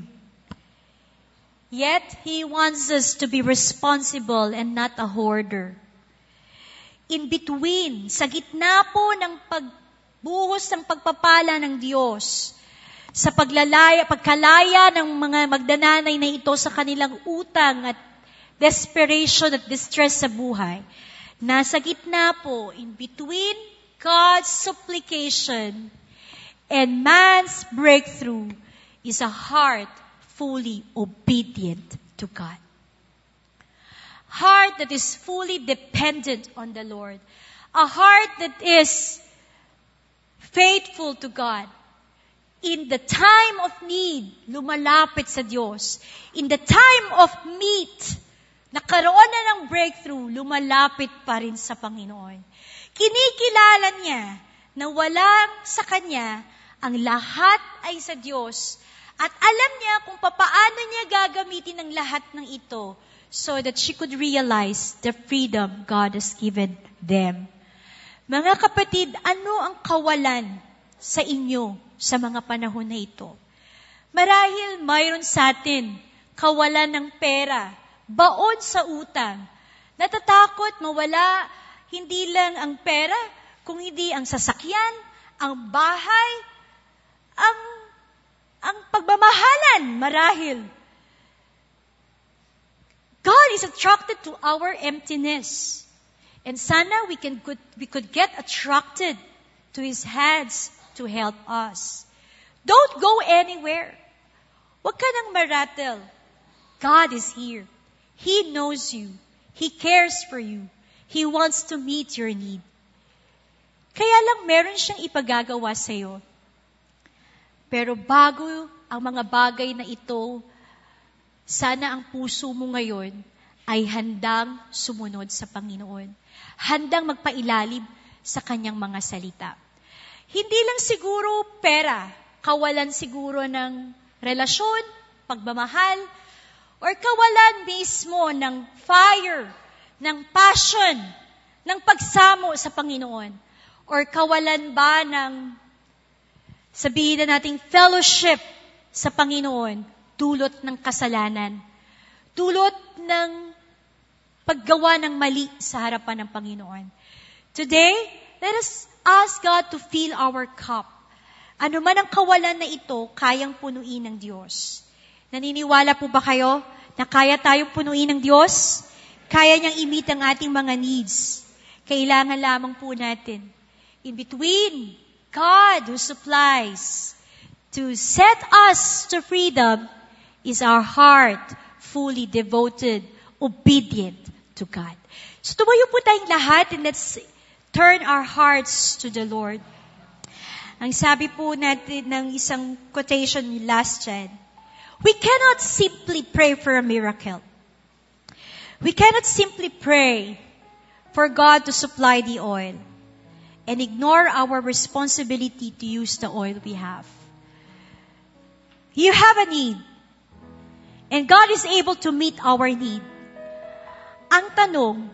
Yet, He wants us to be responsible and not a hoarder. In between, sa gitna po ng pagbuhos ng pagpapala ng Diyos, sa pagkalaya ng mga magdananay na ito sa kanilang utang at desperation at distress sa buhay, nasa gitna po, in between God's supplication and man's breakthrough, is a heart fully obedient to God. Heart that is fully dependent on the Lord. A heart that is faithful to God. In the time of need, lumalapit sa Diyos. In the time of need, nakaroon na ng breakthrough, lumalapit pa rin sa Panginoon. Kinikilala niya na walang sa Kanya, ang lahat ay sa Diyos. At alam niya kung paano niya gagamitin ang lahat ng ito so that she could realize the freedom God has given them. Mga kapatid, ano ang kawalan sa inyo sa mga panahon na ito? Marahil mayroon sa atin kawalan ng pera, baon sa utang, natatakot mawala hindi lang ang pera, kung hindi ang sasakyan, ang bahay, ang pagmamahalan, marahil. God is attracted to our emptiness. And sana we could get attracted to His hands to help us. Don't go anywhere. Huwag ka nang maratel. God is here. He knows you. He cares for you. He wants to meet your need. Kaya lang meron siyang ipagagawa sa iyo. Pero bago ang mga bagay na ito, sana ang puso mo ngayon ay handang sumunod sa Panginoon. Handang magpailalim sa Kanyang mga salita. Hindi lang siguro pera, kawalan siguro ng relasyon, pagmamahal, or kawalan mismo ng fire, ng passion, ng pagsamo sa Panginoon, or kawalan ba ng, sabihin na nating fellowship sa Panginoon, dulot ng kasalanan, dulot ng paggawa ng mali sa harapan ng Panginoon. Today, let us ask God to fill our cup. Ano man ang kawalan na ito, kayang punuin ng Diyos. Naniniwala po ba kayo na kaya tayong punuin ng Diyos? Kaya niyang i-meet ang ating mga needs. Kailangan lamang po natin, in between God who supplies, to set us to freedom, is our heart fully devoted, obedient to God. So tumayo po tayong lahat and let's turn our hearts to the Lord. Ang sabi po natin ng isang quotation ni Last Jan, we cannot simply pray for a miracle. We cannot simply pray for God to supply the oil and ignore our responsibility to use the oil we have. You have a need, and God is able to meet our need. Ang tanong,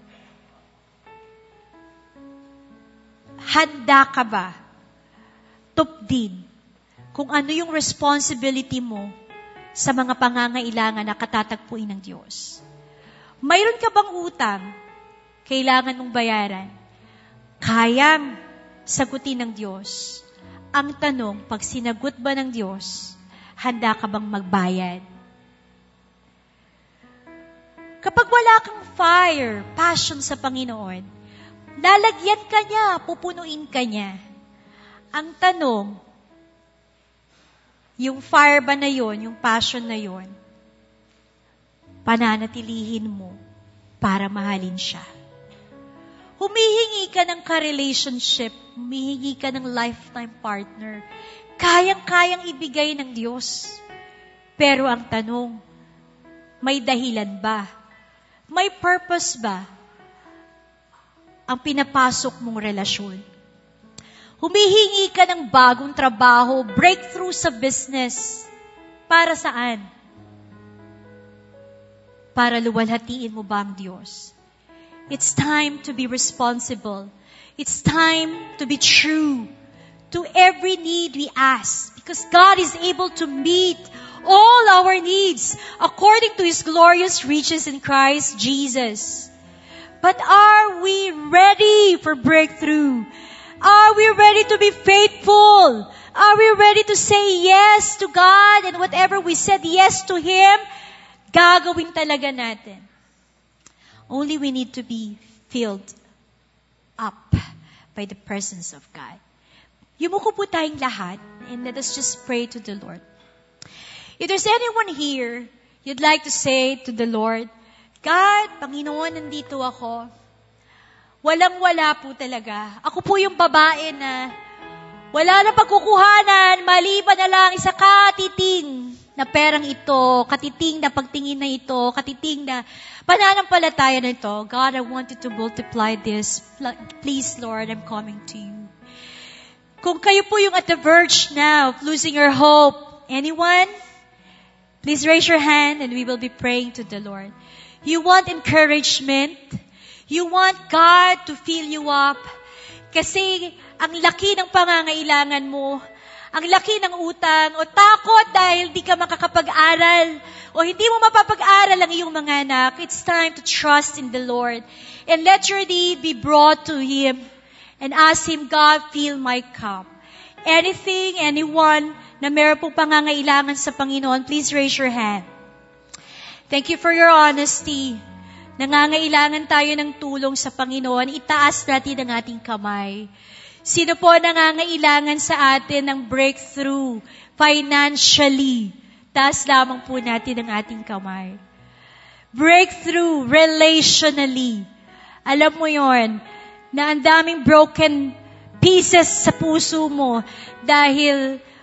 handa ka ba tupdin kung ano yung responsibility mo sa mga pangangailangan na katatagpuin ng Diyos? Mayroon ka bang utang kailangan mong bayaran? Kayang sagutin ng Diyos. Ang tanong, pag sinagot ba ng Diyos, handa ka bang magbayad? Kapag wala kang fire, passion sa Panginoon, lalagyan ka niya, pupunuin ka niya. Ang tanong, yung fire ba na yon, yung passion na yon, pananatilihin mo para mahalin siya. Humihingi ka ng ka-relationship, humihingi ka ng lifetime partner, kayang-kayang ibigay ng Diyos. Pero ang tanong, may dahilan ba? May purpose ba ang pinapasok mong relasyon? Humihingi ka ng bagong trabaho, breakthrough sa business. Para saan? Para luwalhatiin mo ba ang Diyos? It's time to be responsible. It's time to be true to every need we ask. Because God is able to meet all our needs according to His glorious riches in Christ Jesus. But are we ready for breakthrough? Are we ready to be faithful? Are we ready to say yes to God? And whatever we said yes to Him, gagawin talaga natin. Only we need to be filled up by the presence of God. Yumuko po tayong lahat and let us just pray to the Lord. If there's anyone here, you'd like to say to the Lord, God, Panginoon, nandito ako. Walang-wala po talaga. Ako po yung babae na wala na pagkukuhanan, maliban na lang isa katiting na perang ito, katiting na pagtingin na ito, katiting na pananampalataya na ito. God, I want you to multiply this. Please, Lord, I'm coming to you. Kung kayo po yung at the verge now of losing your hope, anyone? Please raise your hand and we will be praying to the Lord. You want encouragement? You want God to fill you up? Kasi ang laki ng pangangailangan mo, ang laki ng utang, o takot dahil di ka makakapag-aral, o hindi mo mapapag-aral ang iyong mga anak, it's time to trust in the Lord. And let your need be brought to Him and ask Him, God, fill my cup. Anything, anyone na meron pong pangangailangan sa Panginoon, please raise your hand. Thank you for your honesty. Nangangailangan tayo ng tulong sa Panginoon. Itaas natin ang ating kamay. Sino po nangangailangan sa atin ng breakthrough financially? Taas lamang po natin ang ating kamay. Breakthrough relationally. Alam mo yon na ang daming broken pieces sa puso mo dahil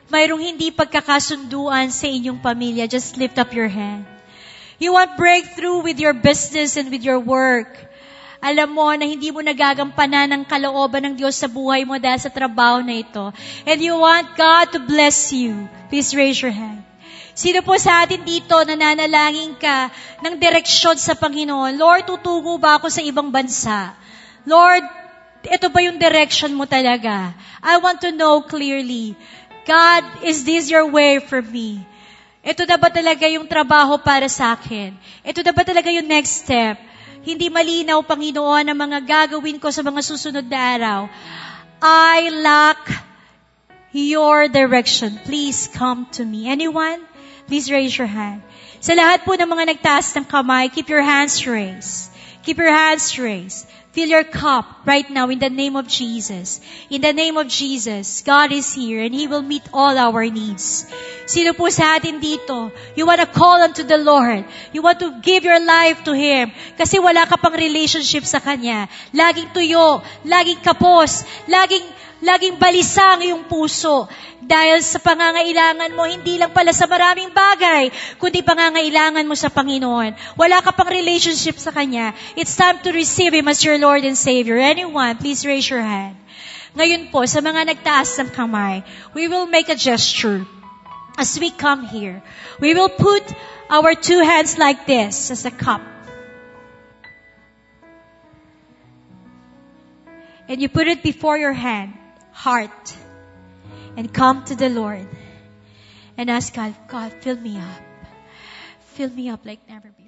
mayroong hindi pagkakasunduan sa inyong pamilya, just lift up your hand. You want breakthrough with your business and with your work. Alam mo na hindi mo nagagampanan ng kalooban ng Diyos sa buhay mo dahil sa trabaho na ito. And you want God to bless you. Please raise your hand. Sino po sa atin dito nananalangin ka ng direksyon sa Panginoon? Lord, tutungo ba ako sa ibang bansa? Lord, ito ba yung direction mo talaga? I want to know clearly. God, is this your way for me? Ito na ba talaga yung trabaho para sa akin? Ito na ba talaga yung next step? Hindi malinaw, Panginoon, ang mga gagawin ko sa mga susunod na araw. I lack your direction. Please come to me. Anyone? Please raise your hand. Sa lahat po ng mga nagtaas ng kamay, keep your hands raised. Keep your hands raised. Fill your cup right now in the name of Jesus. In the name of Jesus, God is here and He will meet all our needs. Sino po sa atin dito, you want to call unto the Lord. You want to give your life to Him. Kasi wala ka pang relationship sa Kanya. Laging tuyo, laging kapos, laging balisa ang iyong puso. Dahil sa pangangailangan mo, hindi lang pala sa maraming bagay, kundi pangangailangan mo sa Panginoon. Wala ka pang relationship sa Kanya. It's time to receive Him as your Lord and Savior. Anyone, please raise your hand. Ngayon po, sa mga nagtaas ng kamay, we will make a gesture. As we come here, we will put our two hands like this as a cup. And you put it before your heart. And come to the Lord. And ask God, God, fill me up. Fill me up like never before.